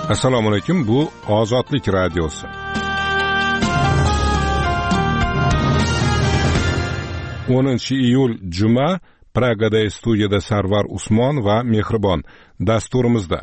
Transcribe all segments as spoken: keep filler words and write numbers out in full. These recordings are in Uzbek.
Assalomu alaykum, bu Ozodlik radiosi. o'ninchi iyul juma, Pragada studiyada Sarvar Usmon va Mehribon dasturimizda.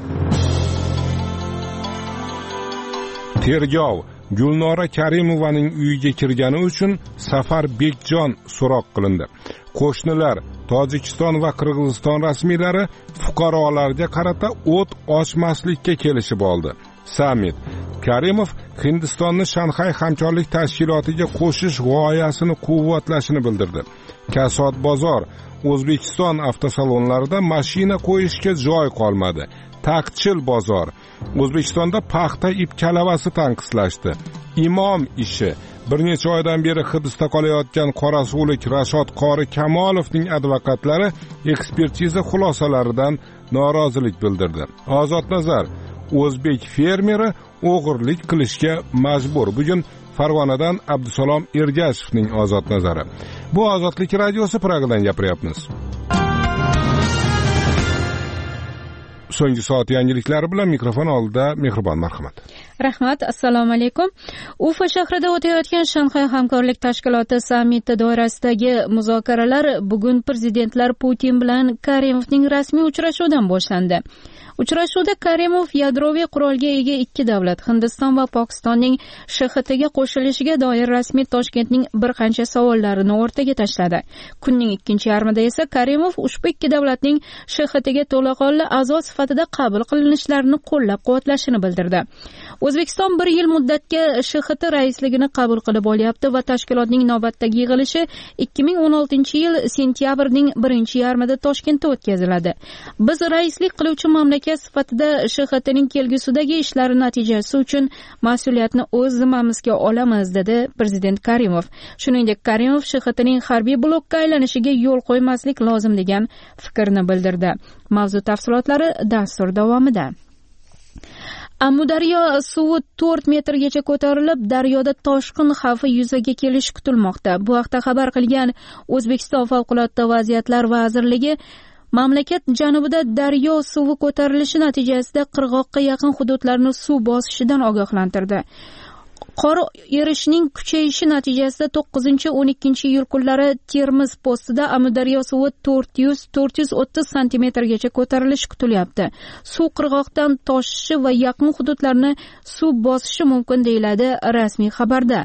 Tergov Gulnora Karimovaning uyiga kirgani uchun Safar Bekjon so'roq qilindi. Qo'shnilar Tojikiston va Qirg'iziston rasmiylari fuqarolarga qarata o't ochmaslikka kelishib oldi. Sammit Karimov Hindistonni Shanxay hamkorlik tashkilotiga qo'shish g'oyasini quvvatlashini bildirdi. Kasod bozor O'zbekiston avtosalonlarida mashina qo'yishga joy qolmadi. Taqchil bozor O'zbekistonda paxta ip kalavasi tanqislashdi. Imom ishi bir necha oydan beri hibsda qolayotgan qorasuvolik Rashod Qori Kamolovning advokatlari ekspertiza xulosalaridan norozilik bildirdi. Ozod nazar o'zbek fermeri o'g'irlik qilishga majbur. Bugun Farg'onadan Abdusalom Ergashevning ozod nazari. Bu Ozodlik radiosi, Pragadan gapiryapmiz. So'nggi soat yangiliklari bilan mikrofon oldida Mehribon, marhamat. Rahmat, assalomu alaykum. Ufa shahrida o'tayotgan Shanxay hamkorlik tashkiloti sammiti doirasidagi muzokaralar bugun prezidentlar Putin bilan Karimovning rasmiy uchrashuvidan boshlandi. Uchrashuvda Karimov yadroviy qurolga ega ikki davlat, Hindiston va Pokistonning Sh X Tga qo'shilishiga doir rasmiy Toshkentning bir qancha savollarini o'rtaga tashladi. Kunning ikkinchi yarmida esa Karimov ushbu ikki davlatning Sh X Tga to'laqonli a'zo sifatida qabul qilinishlarini qo'llab-quvvatlashini bildirdi. O'zbekiston bir yil muddatga Sh X T raisligini qabul qilib olyapti va tashkilotning navbatdagi yig'ilishi ikki ming o'n oltinchi yil sentyabrning birinchi yarmida Toshkentda o'tkaziladi. Biz raislik qiluvchi mamlakat sifatida Sh X Tning kelgusidagi ishlari natijasi uchun mas'uliyatni o'z zimmamizga olamiz, dedi prezident Karimov. Shuningdek, Karimov Sh X Tning harbiy blokka aylanishiga yo'l qo'ymaslik lozim degan fikrni bildirdi. Mavzu tafsilotlari dastur davomida. Amudaryo suvi to'rt metrgacha ko'tarilib, daryoda toshqin xavfi yuzaga kelishi kutilmoqda. Bu haqda xabar qilgan O'zbekiston favqulodda vaziyatlar vazirligi mamlakat janubida daryo suvi ko'tarilishi natijasida qirg'oqqa yaqin hududlarni suv bosishidan ogohlantirdi. Qor erishining kuchayishi natijasida to'qqizinchi o'n ikkinchi iyul kunlari Termiz postida Amudaryo suvi to'rt yuz to'rt yuz o'ttiz santimetrgacha ko'tarilishi kutilyapti. Suv qirg'oqdan toshishi va yaqin hududlarni suv bosishi mumkin, deyiladi rasmiy xabarda.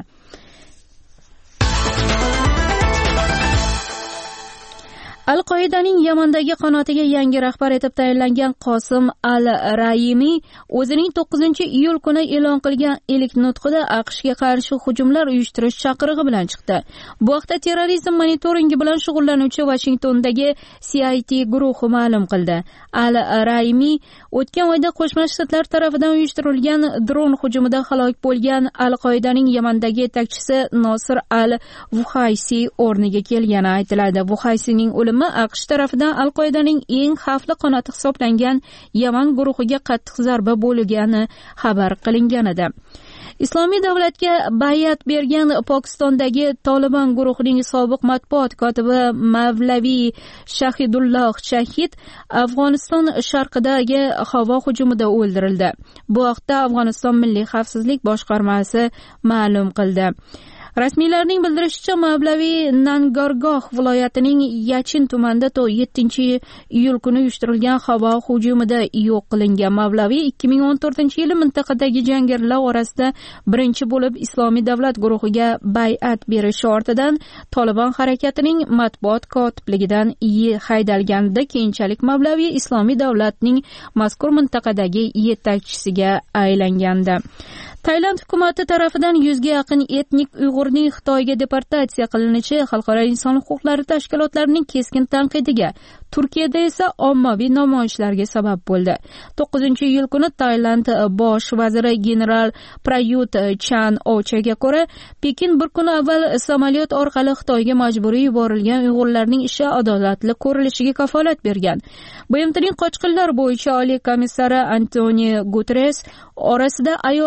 Al-Qoidaning Yamandagi qanotiga yangi rahbar etib tayinlangan Qosim al-Raimi o'zining to'qqizinchi iyul kuni e'lon qilgan ilk nutqida AQShga qarshi hujumlar uyushtirish chaqirig'i bilan chiqdi. Bu haqda terrorizm monitoringi bilan shug'ullanuvchi Washingtondagi C I T guruhi ma'lum qildi. Al-Raimi o'tgan oyda Qo'shma Shtatlar tomonidan uyushtirilgan dron hujumida halok bo'lgan Al-Qoidaning Yamandagi yetakchisi Nosir al-Vuhaysi o'rniga kelgani aytiladi. Vuhaysining o'limi AQSh tarafidan Al-Qoidaning eng xavfli qanoti hisoblangan Yaman guruhiga qattiq zarba bo'lgani xabar qilingan edi. Islomiy davlatga bay'at bergan Pokistondagi Taliban guruhining sobiq matbuot kotibi Mavlavi Shahidulloh Shahid Afg'oniston sharqidagi havo hujumida o'ldirildi. Bu haqda Afg'oniston Milliy xavfsizlik boshqarmasi ma'lum qildi. Rasmiylarning bildirishicha, Mavlavi Nangargoh viloyatining Yachin tumanida yettinchi iyul kuni uyushtirilgan havo hujumida yo'q qilingan. Mavlavi ikki ming o'n to'rtinchi yili mintaqadagi jangarilar orasida birinchi bo'lib Islomiy davlat guruhiga bay'at berishi ortidan Taliban harakatining matbuot kotibligidan haydalganida keyinchalik Mavlavi Islomiy davlatning mazkur mintaqadagi yetakchisiga aylangandi. Tailand hukumati tarafidan yuzga yaqin etnik Uyg'urning Xitoyga deportatsiya qilinishi xalqaro inson huquqlari tashkilotlarining keskin tanqidiga, Turkiyada esa ommaviy namoyishlarga sabab bo'ldi. to'qqizinchi iyul kuni Tailand bosh vaziri general Prayut Chan-Ochaga ko'ra, Pekin bir kun avval samolyot orqali Xitoyga majburiy yuborilgan Uyg'urlarning ishi adolatli ko'rilishiga kafolat bergan. B M T'ning qochqinlar bo'yicha oliy komissari Antonio Guterres orasida ayollar va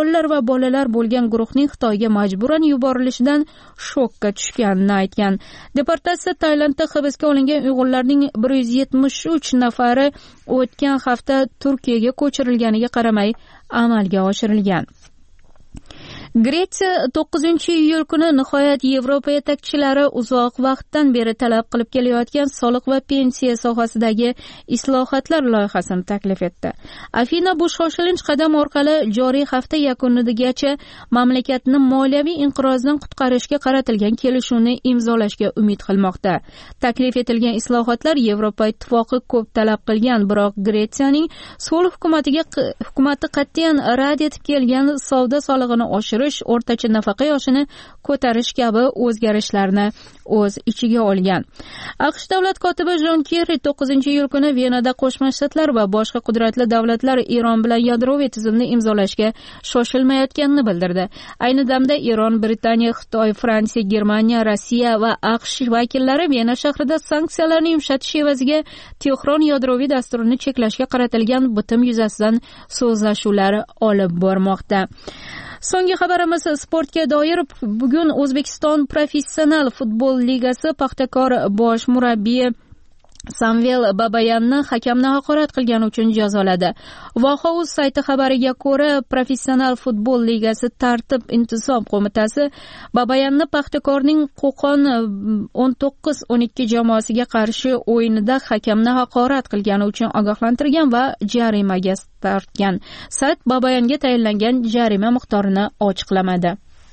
bolalar bo'lgan guruhning Xitoyga majburan yuborilishidan shokka tushganini aytgan. Deportatsiya Tailandda hibsga olingan uyg'urlarning bir yuz yetmish uch nafari o'tgan hafta Turkiyaga ko'chirilganiga qaramay amalga oshirilgan. Gretsiya to'qqizinchi iyul kuni nihoyat Yevropa yetakchilari uzoq vaqtdan beri talab qilib kelayotgan soliq va pensiya sohasidagi islohotlar loyihasini taklif etdi. Afina bu shoshilinch qadam orqali joriy hafta yakunigacha mamlakatni moliyaviy inqirozdan qutqarishga qaratilgan kelishuvni imzolashga umid qilmoqda. Taklif etilgan islohotlar Yevropa ittifoqi ko'p talab qilgan, biroq Gretsiyaning so'l hukumatiga hukumati qat'iyan rad etib kelgan savdo solig'ini oshirish, o'rtacha nafaqa yoshini ko'tarish kabi o'zgarishlarni o'z ichiga olgan. AQSh davlat kotibi Jon Kerri to'qqizinchi iyul kuni Venada Qo'shma Shtatlar va boshqa qudratli davlatlar Eron bilan yadroviy tizimni imzolashga shoshilmayotganini bildirdi. Ayni damda Eron, Britaniya, Xitoy, Fransiya, Germaniya, Rossiya va AQSh vakillari Vena shahrida sanksiyalarni yumshatish evaziga Tehron yadroviy dasturini cheklashga qaratilgan bitim yuzasidan so'zlashuvlar olib bormoqda. So'nggi xabarimiz sportga doir. Bugun O'zbekiston Professional futbol ligasi Paxtakor bosh murabbiyi Samvel Babayanni hakamni haqorat qilgani uchun jazoladi. Vohaus sayti xabariga ko'ra, Professional futbol ligasi tartib intizom qo'mitasi Babayanni Paxtakorning Qo'qon o'n to'qqiz o'n ikki jamoasiga qarshi o'yinida hakamni haqorat qilgani uchun ogohlantirgan va jarimaga tortgan. Sayt Babayanga tayinlangan jarima miqdorini ochiqlamadi.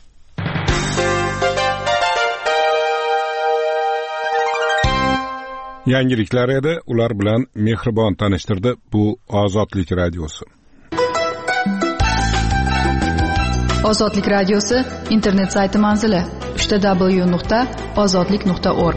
Yangiliklar edi, ular bilan mehribon tanishtirdi bu Ozodlik radiosi. Ozodlik radiosi internet sayti manzili w w w nuqta ozodlik nuqta org.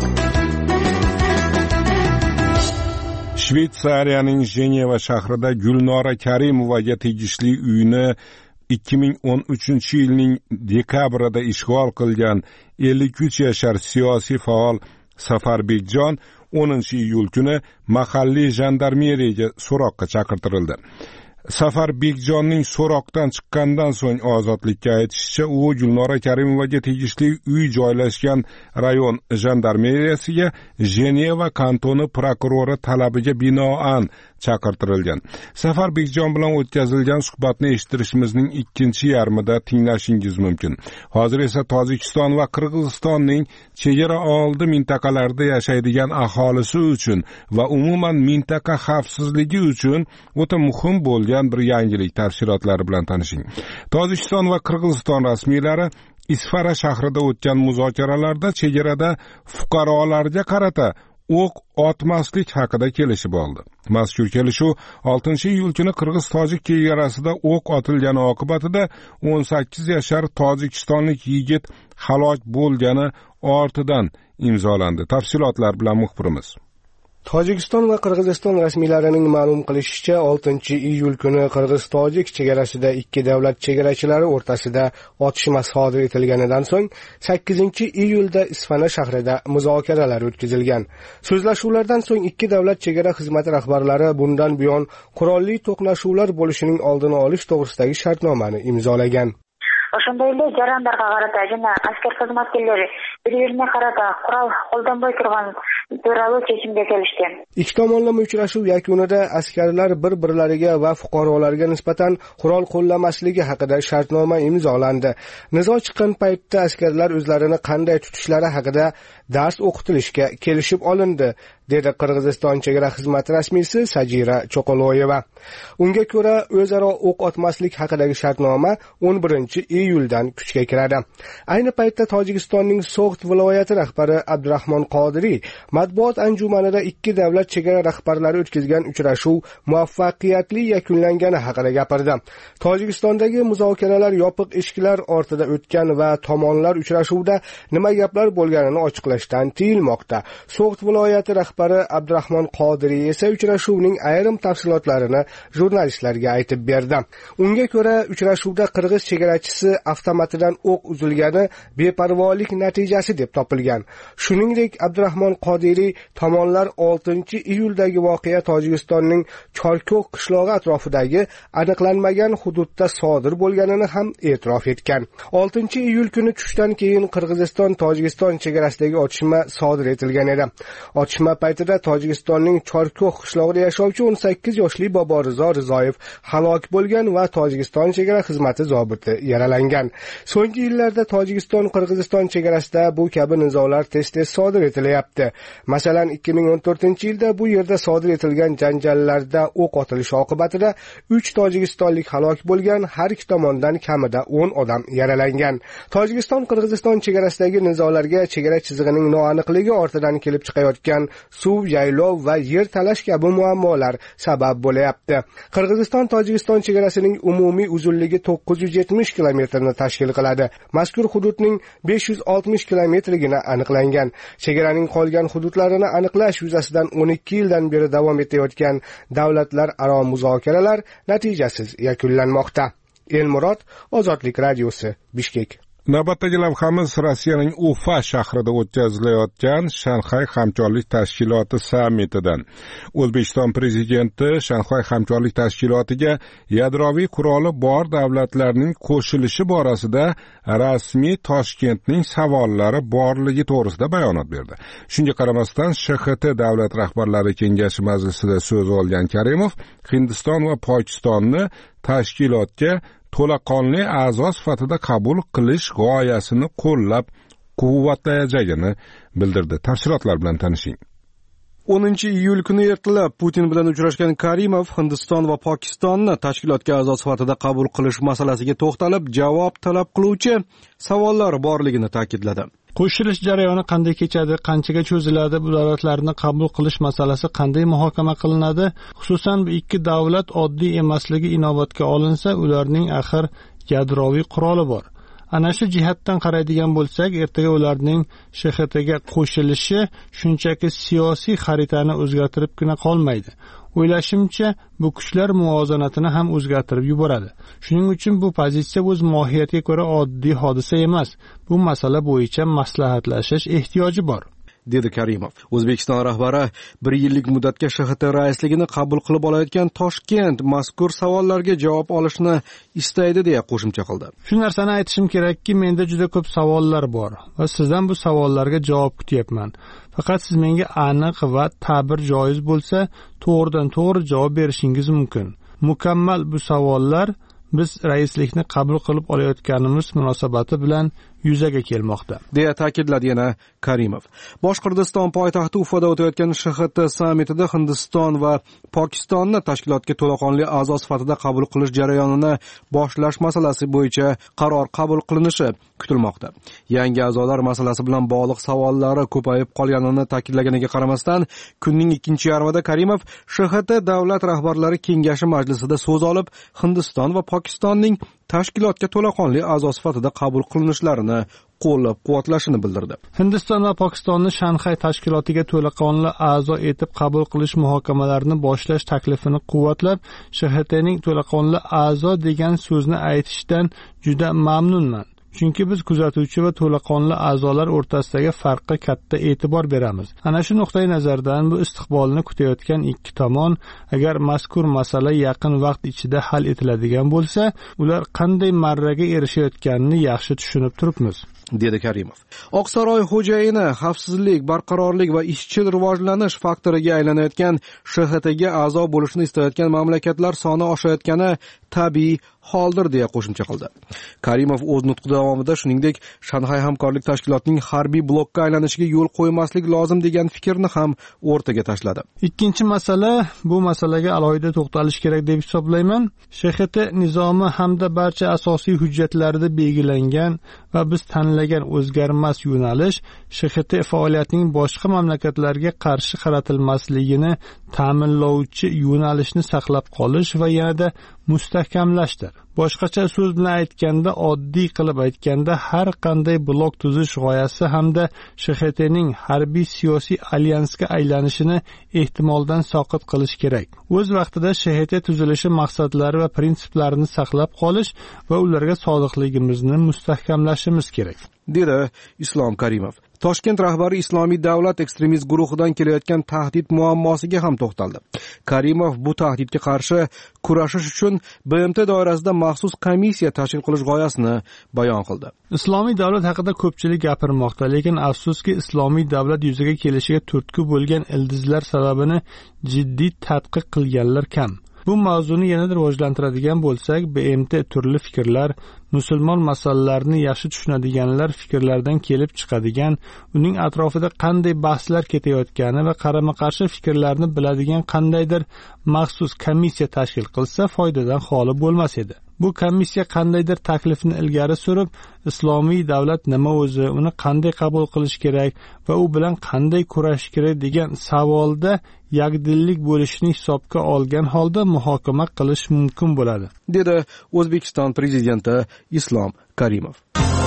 Shveysariyaning Jeneva shahrida Gulnora Karimovaga tegishli uyni ikki ming o'n uchinchi yilning dekabrida ishg'ol qilgan ellik uch yashar siyosiy faol Safar Bekjon o'ninchi iyul kuni mahalliy jandarmeriyaga so'roqqa chaqirtirildi. Safar Bekjonning so'roqdan chiqqandan so'ng Ozodlikka aytishicha, u Gulnora Karimovaga tegishli uy joylashgan rayon jandarmeriyasiga Jeneva kantoni prokurori talabiga binoan chaqirtirilgan. Safar Bekjon bilan o'tkazilgan suhbatni eshittirishimizning ikkinchi yarmida tinglashingiz mumkin. Hozir esa Tojikiston va Qirg'izistonning chegara oldi mintaqalarida yashaydigan aholisi uchun va umuman mintaqa xavfsizligi uchun o'ta muhim bo'lgan bir yangilik tafsilotlari bilan tanishing. Tojikiston va Qirg'iziston rasmiylari Isfara shahrida o'tgan muzokaralarda chegarada fuqarolarga qarata o'q otmaslik haqida kelishib oldi. Mazkur kelishuv oltinchi iyul kuni Qirg'iz-Tojik chegarasida o'q otilgani oqibatida o'n sakkiz yashar tojikistonlik yigit halok bo'lgani ortidan imzolandi. Tafsilotlar bilan muxbirimiz. Tojikiston va Qirg'iziston rasmiylarining ma'lum qilishicha, oltinchi iyul kuni Qirg'iz-Tojik chegarasida ikki davlat chegarachilari o'rtasida otishma sodir etilganidan so'ng sakkizinchi iyulda Isfana shahrida muzokaralar o'tkazilgan. So'zlashuvlardan so'ng ikki davlat chegara xizmati rahbarlari bundan buyon qurolli to'qnashuvlar bo'lishining oldini olish to'g'risidagi shartnomani imzolagan. Ошондой эле жарандарга карата жана аскер кызматкерлери бири-бирине карата курал колдонбой турган тууралуу чечимге келишкен. Ikki tomonlama uchrashuv yakunida askarlar bir-birlariga va fuqarolarga nisbatan qurol qo'llamasligi haqida shartnoma imzolandi. Nizo chiqqan paytda askarlar o'zlarini qanday tutishlari haqida dars o'qitilishga kelishib olindi, dedi Qirg'iziston chegara xizmati rasmiysi Sajira Cho'qoloyeva. Unga ko'ra, o'zaro o'q otmaslik haqidagi shartnoma o'n birinchi iyuldan kuchga kiradi. Ayni paytda Tojikistonning So'g'd viloyati rahbari Abdurahmon Qodiriy matbuot anjumanida ikki davlat chegara rahbarlari o'tkazgan uchrashuv muvaffaqiyatli yakunlangani haqida gapirdi. Tojikistondagi muzokaralar yopiq eshiklar ortida o'tgan va tomonlar uchrashuvda nima gaplar bo'lganini ochiqlashdan tiyilmoqda. So'g'd viloyati rahbari rahbari Abdurahmon Qodiriy esa uchrashuvning ayrim tafsilotlarini jurnalistlarga aytib berdi. Unga ko'ra, uchrashuvda qirg'iz chegarachisi avtomatidan o'q uzilgani beparvolik natijasi deb topilgan. Shuningdek, Abdurahmon Qodiriy tomonlar oltinchi iyuldagi voqea Tojikistonning Chorko'k qishlog'i atrofidagi aniqlanmagan hududda sodir bo'lganini ham e'tirof etgan. oltinchi iyul kuni tushdan keyin Qirg'iziston Tojikiston chegarasidagi otishma sodir etilgan edi. Otishma paytida Tojikistonning Chorko'k qishlog'ida yashovchi o'n sakkiz yoshli Boborizo Rizoyev halok bo'lgan va Tojikiston chegara xizmati zobiti yaralangan. So'nggi yillarda Tojikiston Qirg'iziston chegarasida bu kabi nizolar tez-tez sodir etilyapti. Masalan, ikki ming o'n to'rtinchi yilda bu yerda sodir etilgan janjallarda o'q otilishi oqibatida uch tojikistonlik halok bo'lgan, har ikki tomondan kamida o'n odam yaralangan. Tojikiston Qirg'iziston chegarasidagi nizolarga chegara chizig'ining noaniqligi ortidan kelib chiqayotgan suv, yaylov va yer talash kabi muammolar sabab bo'layapti. Qirg'iziston Tojikiston chegarasining umumiy uzunligi to'qqiz yuz yetmish kilometrni tashkil qiladi. Mazkur hududning besh yuz oltmish kilometrigina aniqlangan. Chegaraning qolgan hududlarini aniqlash yuzasidan o'n ikki yildan beri davom etayotgan davlatlararo muzokaralar natijasiz yakunlanmoqda. Elmurod, Ozodlik radiosi, Bishkek. Navbatdagi lavhamiz Rossiyaning Ufa shahrida o'tkazilayotgan Shanxay hamkorlik tashkiloti sammitidan. O'zbekiston prezidenti Shanxay hamkorlik tashkilotiga yadroviy quroli bor davlatlarning qo'shilishi borasida rasmiy Toshkentning savollari borligi to'g'risida bayonot berdi. Shunga qaramasdan Sh X T davlat rahbarlari kengashi majlisida so'z olgan Karimov Hindiston va Pokistonni tashkilotga to'laqonli a'zo sifatida qabul qilish g'oyasini qo'llab quvvatlayajagini bildirdi. Tafsilotlar bilan tanishing. o'ninchi iyul kuni ertalab Putin bilan uchrashgan Karimov Hindiston va Pokistonni tashkilotga a'zo sifatida qabul qilish masalasiga to'xtalib, javob talab qiluvchi savollar borligini ta'kidladi. Qo'shilish jarayoni qanday kechadi, qanchaga cho'ziladi, bu davlatlarni qabul qilish masalasi qanday muhokama qilinadi? Xususan, bu ikki davlat oddiy emasligi inobatga olinsa, ularning axir yadroviy quroli bor. Ana shu jihatdan qaraydigan bo'lsak, ertaga ularning Sh X Tga qo'shilishi shunchaki siyosiy xaritani o'zgartiribgina qolmaydi. O'ylashimcha, bu kuchlar muvozanatini ham o'zgartirib yuboradi. Shuning uchun bu pozitsiya o'z mohiyatiga ko'ra oddiy hodisa emas. Bu masala bo'yicha maslahatlashish ehtiyoji bor, dedi Karimov. O'zbekiston rahbari bir yillik muddatga Sh X T raisligini qabul qilib olayotgan Toshkent mazkur savollarga javob olishni istaydi deya qo'shimcha qildi. Shu narsani aytishim kerakki, menda juda ko'p savollar bor va sizdan bu savollarga javob kutyapman. Faqat siz menga aniq va ta'bir joiz bo'lsa, to'g'ridan to'g'ri javob berishingiz mumkin. Mukammal bu savollar biz raislikni qabul qilib olayotganimiz munosabati bilan yuzaga kelmoqda, deya ta'kidladi yana Karimov. Boshqirdiston poytaxti Ufada o'tayotgan Sh X T sammitida Hindiston va Pokistonni tashkilotga to'laqonli a'zo sifatida qabul qilish jarayonini boshlash masalasi bo'yicha qaror qabul qilinishi kutilmoqda. Yangi a'zolar masalasi bilan bog'liq savollari ko'payib qolganini ta'kidlaganiga qaramasdan, kunning ikkinchi yarmida Karimov Sh X T davlat rahbarlari kengashi majlisida so'z olib, Hindiston va Pokistonning tashkilotga to'laqonli a'zo sifatida qabul qilinishlarini qo'llab-quvvatlashini bildirdi. Hindiston va Pokistonni Shanxay tashkilotiga to'laqonli a'zo etib qabul qilish muhokamalarini boshlash taklifini quvvatlab, Sh X Tning to'laqonli a'zo degan so'zni aytishdan juda mamnunman. Chunki biz kuzatuvchi va to'laqonli a'zolar o'rtasidagi farqqa katta e'tibor beramiz. Ana shu nuqtai nazardan bu istiqbolni kutayotgan ikki tomon agar mazkur masala yaqin vaqt ichida hal etiladigan bo'lsa, ular qanday marraga erishayotganini yaxshi tushunib turibmiz, dedi Karimov. Oqsaroy xo'jayini xavfsizlik, barqarorlik va izchil rivojlanish faktoriga aylanayotgan Sh X Tga a'zo bo'lishni istayotgan mamlakatlar soni oshayotgani tabiiy holdir deya qo'shimcha qildi. Karimov o'z nutqi davomida shuningdek Shanxay hamkorlik tashkilotining harbiy blokka aylanishiga yo'l qo'ymaslik lozim degan fikrni ham o'rtaga tashladi. Ikkinchi masala, bu masalaga alohida to'xtalish kerak deb hisoblayman. Sh X T nizomi hamda barcha asosiy hujjatlarida belgilangan va biz tanlagan o'zgarmas yo'nalish Sh X T faoliyatining boshqa mamlakatlarga qarshi qaratilmasligini ta'minlovchi yo'nalishni saqlab qolish va yanada mustahkamlashdir. boshqacha so'z bilan aytganda, oddiy qilib aytganda, har qanday blok tuzish g'oyasi hamda Sh X Tning harbiy siyosiy alyansga aylanishini ehtimoldan soqit qilish kerak. O'z vaqtida Sh X T tuzilishi maqsadlari va prinsiplarini saqlab qolish va ularga sodiqligimizni mustahkamlashimiz kerak, dedi Islom Karimov. Toshkent rahbari Islomiy davlat ekstremist guruhidan kelayotgan tahdid muammosiga ham to'xtaldi. Karimov bu tahdidga qarshi kurashish uchun B M T doirasida maxsus komissiya tashkil qilish g'oyasini bayon qildi. Islomiy davlat haqida ko'pchilik gapirmoqda, lekin afsuski islomiy davlat yuzaga kelishiga turtki bo'lgan ildizlar sababini jiddiy tadqiq qilganlar kam. Bu mavzuni yanada rivojlantiradigan bo'lsak, B M T turli fikrlar, musulmon masalalarini yaxshi tushunadiganlar fikrlardan kelib chiqadigan, uning atrofida qanday bahslar ketayotgani va qarama-qarshi fikrlarni biladigan qandaydir maxsus komissiya tashkil qilsa foydadan xoli bo'lmas edi. Bu komissiya qandaydir taklifni ilgari surib, islomiy davlat nima o'zi, uni qanday qabul qilish kerak va u bilan qanday kurashish kerak degan savolda yakdillik bo'lishini hisobga olgan holda muhokama qilish mumkin bo'ladi, dedi O'zbekiston prezidenti Islom Karimov.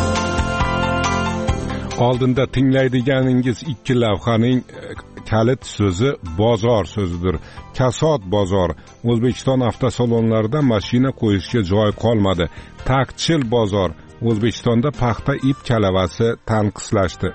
Oldinda tinglaydiganingiz ikki lavhaning kalit so'zi bozor so'zidir. Kasod bozor. O'zbekiston avtosalonlarida mashina qo'yishga joy qolmadi. Taqchil bozor. O'zbekistonda paxta ip kalavasi tanqislashdi.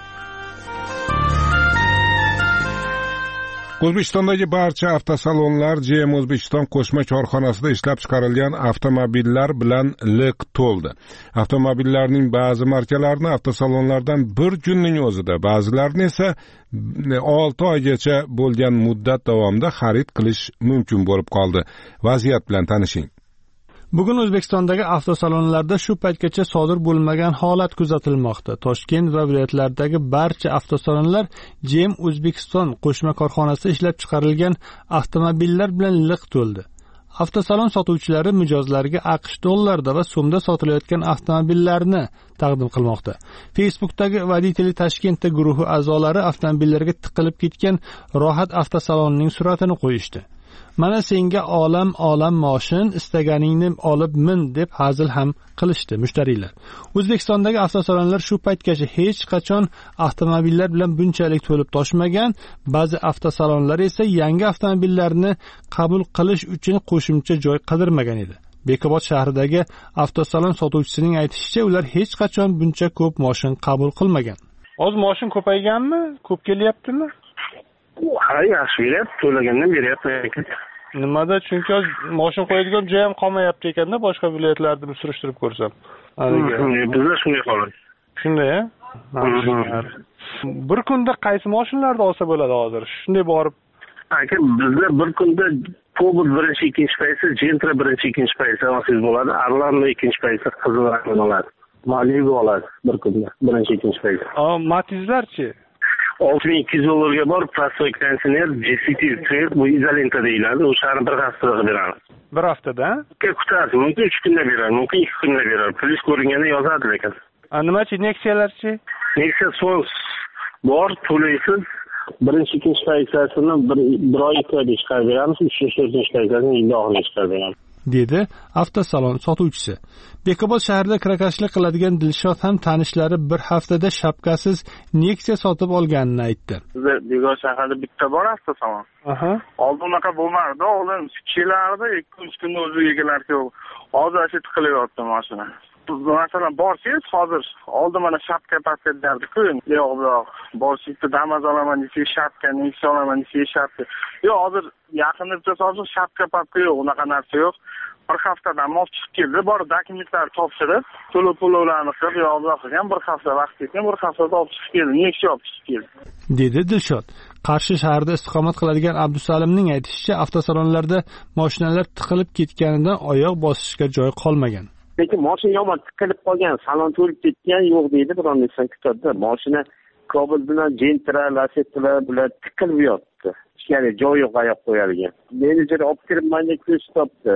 O'zbekistondagi barcha avtosalonlar J M O'zbekiston qo'shma korxonasida ishlab chiqarilgan avtomobillar bilan liq to'ldi. Avtomobillarning ba'zi markalarini avtosalonlardan bir kunning o'zida, ba'zilarini esa olti oygacha bo'lgan muddat davomida xarid qilish mumkin bo'lib qoldi. Vaziyat bilan tanishing. Bugun O'zbekistondagi avtosalonlarda shu paytgacha sodir bo'lmagan holat kuzatilmoqda. Toshkent va viloyatlardagi barcha avtosalonlar J M O'zbekiston qo'shma korxonasida ishlab chiqarilgan avtomobillar bilan liq to'ldi. Avtosalon sotuvchilari mijozlarga AQSh dollarida va so'mda sotilayotgan avtomobillarni taqdim qilmoqda. Facebookdagi Vodители Toshkentda guruhi a'zolari avtomobillarga tiqilib ketgan Rohat avtosalonining suratini qo'yishdi. Mana senga olam olam moshin, istaganingni olib min deb hazil ham qilishdi mushtariylar. O'zbekistondagi avtosalonlar shu paytgacha hech qachon avtomobillar bilan bunchalik to'lib toshmagan, ba'zi avtosalonlar esa yangi avtomobillarni qabul qilish uchun qo'shimcha joy qidirmagan edi. Bekobod shahridagi avtosalon sotuvchisining aytishicha, ular hech qachon buncha ko'p moshin qabul qilmagan. Hozir moshin ko'payganmi? Ko'p kelyaptimi? Ha, yaxshi kelyapti, to'lagandan beryapti. Nimada? Chunki moshin qo'yadigan joy ham qolmayapti ekanda, boshqa viloyatlarda surishtirib ko'rsam. Bizda shunday qoladi. Shunday, ha? Bir kunda qaysi moshinlarni olsa bo'ladi hozir? Shunday borib, aka, bizda bir kunda Cobalt birinchi, ikkinchi paysi, Gentra birinchi, ikkinchi paysi olsangiz bo'ladi, Arlando ikkinchi paysi, Qizil rangni oladi. Malibu oladi bir kunda, birinchi, ikkinchi paysi. A, Matizlarchi? olti ming ikki yuz dollarga bor, plastoy konditsioner, G C T Trade, bu izolenta deyiladi. O'shani bir haftada beramiz. Bir haftada? Kutasiz, mumkin uch kunda beradi, mumkin ikki kunda beradi. Plyus ko'ringanda yozadi lekin. A nimachi, Nexia'larchi? Nexia so'ng bor, to'laysiz. Birinchi, ikkinchi paysasini bir, bir oy ikki oyda chiqarib beramiz, uchinchi, to'rtinchi paysasini yil oxirida chiqarib beramiz, dedi avtosalon sotuvchisi. Bekobod shahrida kirakashlik qiladigan Dilshod ham tanishlari bir haftada shapkasiz Nexia sotib olganini aytdi. Bizda Bekobod shahrida bitta bor avtosalon. Aha. Oldin unaqa bo'lmadi, oldin kelardi, ikki uch kunda o'zi egalariga yo'q. Hozir shu tiqilyapti mashina. Masalan, borsangiz hozir oldin mana shapka paketlarni-ku, yo'q, yo'q. Borsizda Damas olaman desa, shapka, Nexia olaman desa, shapka. Yo'q, hozir yaqinda bitta solsa shapka papka yo'q, unaqa narsa yo'q. Bir haftadan mos chiqib keldi, bor dokumentlarni topshirib, to'lov to'lovlarni qilib, yo'q qilgan, bir hafta vaqt ketgan, bir haftada olib chiqib keldi, Nexia olib chiqib keldi, dedi Dilshod. Qarshi shahrida istiqomat qiladigan Abdusalimning aytishicha, avtosalonlarda mashinalar tiqilib ketganidan oyoq bosishga joy qolmagan. Lekin mashina yomon tiqilib qolgan, salon to'lib ketgan yo'q deydi, bir ondan kutadi. Mashina Cobalt bilan Gentra, Lacetti bilan tiqilib yotdi. Ya'ni joy yo'q oyoq qo'yadigan. Menejer olib kirib menga ko'z topdi.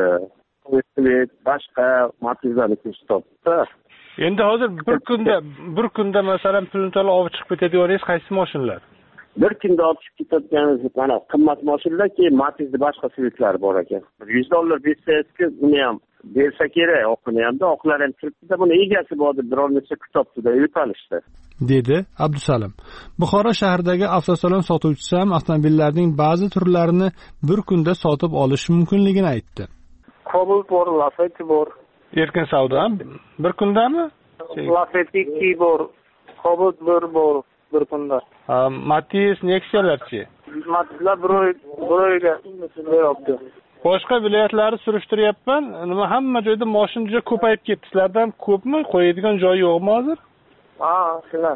Boshqa Matizlarni ko'z topdi. Endi hozir bir kunda, bir kunda masalan pulni to'lab olib chiqib ketadiganingiz qaysi mashinalar? Bir kunda olib chiqib ketadiganingiz mana qimmat mashinalar, keyin Matizning boshqa suratlari bor ekan. yuz dollar bersangiz, buni ham bersa kerak oqini hamda oqlar ham kiribdida buni egasi bor deb biror necha kitobda yo'talishdi dedi Abdusalim. Buxoro shahridagi avtosalon sotuvchisi ham avtomobillarning ba'zi turlarini bir kunda sotib olish mumkinligini aytdi. Cobalt bor, Lafetti bor. Erkin savdo ham bir kundami? Lafetti ikki bor, Cobalt bir bor bir kunda. Matiz, Nexia'larchi? Matizlar bir oy, bir oyga beribdi. Boshqa viloyatlarni surishtiryapman. Nima hamma joyda mashina juda ko'payib ketdi. Sizlardan ko'pmi? Qo'yadigan joy yo'qmi hozir? Ha, sizlar.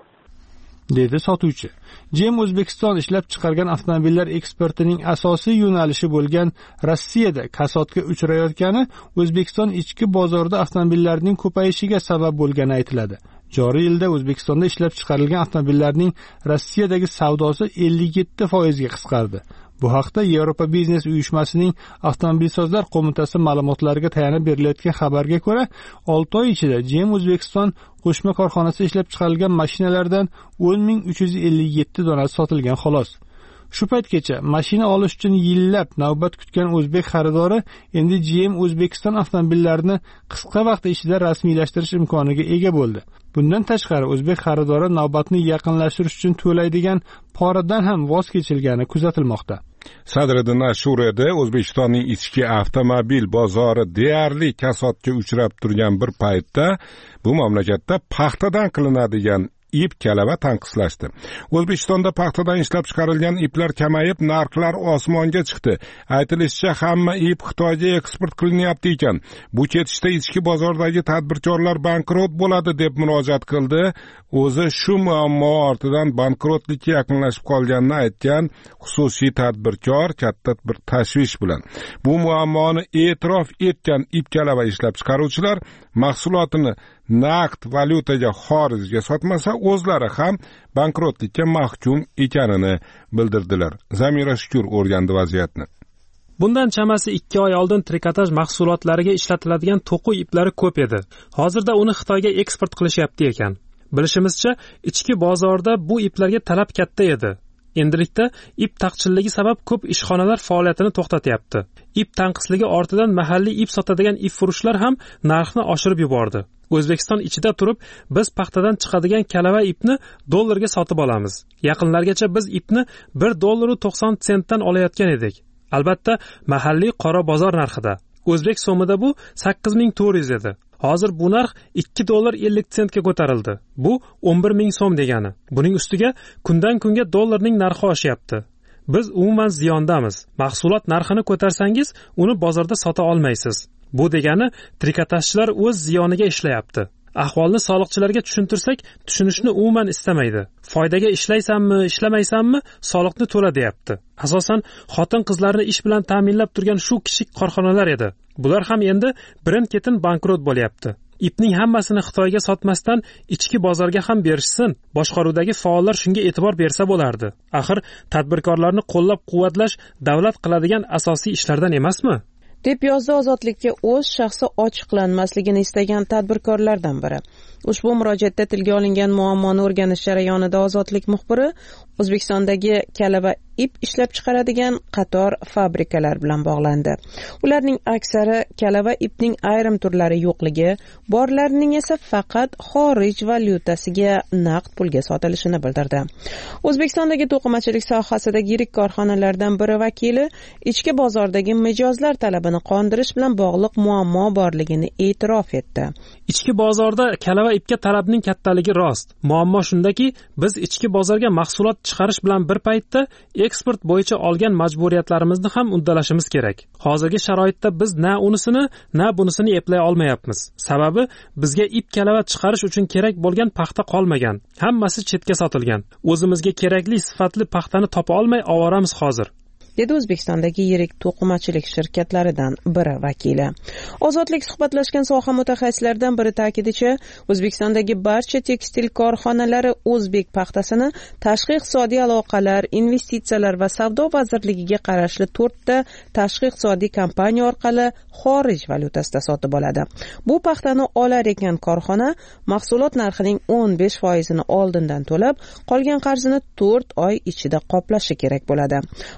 dedi sotuvchi. Jem O'zbekiston ishlab chiqargan avtomobillar eksportining asosiy yo'nalishi bo'lgan Rossiyada kasodga uchrayotgani O'zbekiston ichki bozorida avtomobillarning ko'payishiga sabab bo'lgani aytiladi. Joriy yilda O'zbekistonda ishlab chiqarilgan avtomobillarning Rossiyadagi savdosi ellik yetti foizga qisqardi. Bu haqda Yevropa biznes uyushmasining avtomobilsozlar qo'mitasi ma'lumotlariga tayanib berilayotgan xabarga ko'ra, olti oy ichida Jem O'zbekiston qo'shma korxonasi ishlab chiqarilgan mashinalardan o'n ming uch yuz ellik yetti donasi sotilgan xolos. Shu paytgacha mashina olish uchun yillab navbat kutgan o'zbek xaridori endi Jem O'zbekiston avtomobillarini qisqa vaqt ichida rasmiylashtirish imkoniga ega bo'ldi. Bundan tashqari o'zbek xaridori navbatni yaqinlashtirish uchun to'laydigan poradan ham voz kechilgani kuzatilmoqda. Sadriddin Ashuriyada O'zbekistonning ichki avtomobil bozori deyarli kasodga uchrab turgan bir paytda bu mamlakatda paxtadan qilinadigan ip kalava tanqislashdi. O'zbekistonda paxtadan ishlab chiqarilgan iplar kamayib, narxlar osmonga chiqdi. Aytilishicha, hamma ip Xitoyga eksport qilinyapti ekan. Bu ketishda ichki bozordagi tadbirkorlar bankrot bo'ladi deb murojaat qildi. O'zi shu muammo ortidan bankrotlikka yaqinlashib qolganini aytgan xususiy tadbirkor katta bir tashvish bilan bu muammoni e'tirof etgan ip kalava ishlab chiqaruvchilar mahsulotini naqd valyutaga xorijga sotmasa o'zlari ham bankrotlikka mahkum ekanini bildirdilar. Zamira Shukur o'rgandi vaziyatni. Bundan chamasi ikki oy oldin trikotaj mahsulotlariga ishlatiladigan to'quv iplari ko'p edi. Hozirda uni Xitoyga eksport qilishyapti ekan. Bilishimizcha, ichki bozorda bu iplarga talab katta edi. Endilikda ip taqchilligi sabab ko'p ishxonalar faoliyatini to'xtatyapti. Ip tanqisligi ortidan mahalliy ip sotadigan ipfurushlar ham narxni oshirib yubordi. O'zbekiston ichida turib, biz paxtadan chiqadigan kalava ipni dollarga sotib olamiz. Yaqinlargacha biz ipni bir dollar to'qson sentdan olayotgan edik. Albatta, mahalliy qora bozor narxida. O'zbek so'mida bu sakkiz ming to'rt yuz edi. Hozir bu narx ikki dollar ellik sentga ko'tarildi. Bu o'n bir ming so'm degani. Buning ustiga kundan kunga dollarning narxi oshyapti. Biz umuman ziyondamiz. Mahsulot narxini ko'tarsangiz, uni bozorda sota olmaysiz. Bu degani trikotajchilar o'z ziyoniga ishlayapti. Ahvolni soliqchilarga tushuntirsak, tushunishni umuman istamaydi. Foydaga ishlaysanmi, ishlamaysanmi, soliqni to'la deyapti. Asosan xotin-qizlarni ish bilan ta'minlab turgan shu kichik korxonalar edi. Bular ham endi birin-ketin bankrot bo'lyapti. Ipning hammasini Xitoyga sotmasdan ichki bozorga ham berishsin. Boshqaruvdagi faollar shunga e'tibor bersa bo'lardi. Axir tadbirkorlarni qo'llab-quvvatlash davlat qiladigan asosiy ishlardan emasmi? deb yozdi Ozodlikka o'z shaxsi ochiqlanmasligini istagan tadbirkorlardan biri. Ushbu murojaatda tilga olingan muammoni o'rganish jarayonida Ozodlik muxbiri O'zbekistondagi kalava ip ishlab chiqaradigan qator fabrikalar bilan bog'landi. Ularning aksari kalava ipning ayrim turlari yo'qligi, borlarining esa faqat xorij valyutasiga naqd pulga sotilishini bildirdi. O'zbekistondagi to'qimachilik sohasidagi yirik korxonalardan biri vakili ichki bozordagi mijozlar talabini qondirish bilan bog'liq muammo borligini e'tirof etdi. Ichki bozorda kalava ipga talabning kattaligi rost. Muammo shundaki, biz ichki bozorga mahsulot chiqarish bilan bir paytda eksport bo'yicha olgan majburiyatlarimizni ham uddalashimiz kerak. Hozirgi sharoitda biz na unisini, na bunisini eplay olmayapmiz. Sababi bizga ip kalava chiqarish uchun kerak bo'lgan paxta qolmagan. Hammasi chetga sotilgan. O'zimizga kerakli sifatli paxtani topa olmay ovoramiz hozir. dedi O'zbekistondagi yirik to'qimachilik shirkatlaridan biri vakili. Ozodlik suhbatlashgan soha mutaxassislaridan biri ta'kidicha, O'zbekistondagi barcha tekstil korxonalari o'zbek paxtasini tashqi iqtisodiy aloqalar, investitsiyalar va savdo vazirligiga qarashli to'rtta tashqi iqtisodiy kompaniya orqali xorij valyutasida sotib oladi. Bu paxtani olar ekan korxona mahsulot narxining o'n besh foizini oldindan to'lab, qolgan qarzini to'rt oy ichida qoplashi kerak bo'ladi. Ammo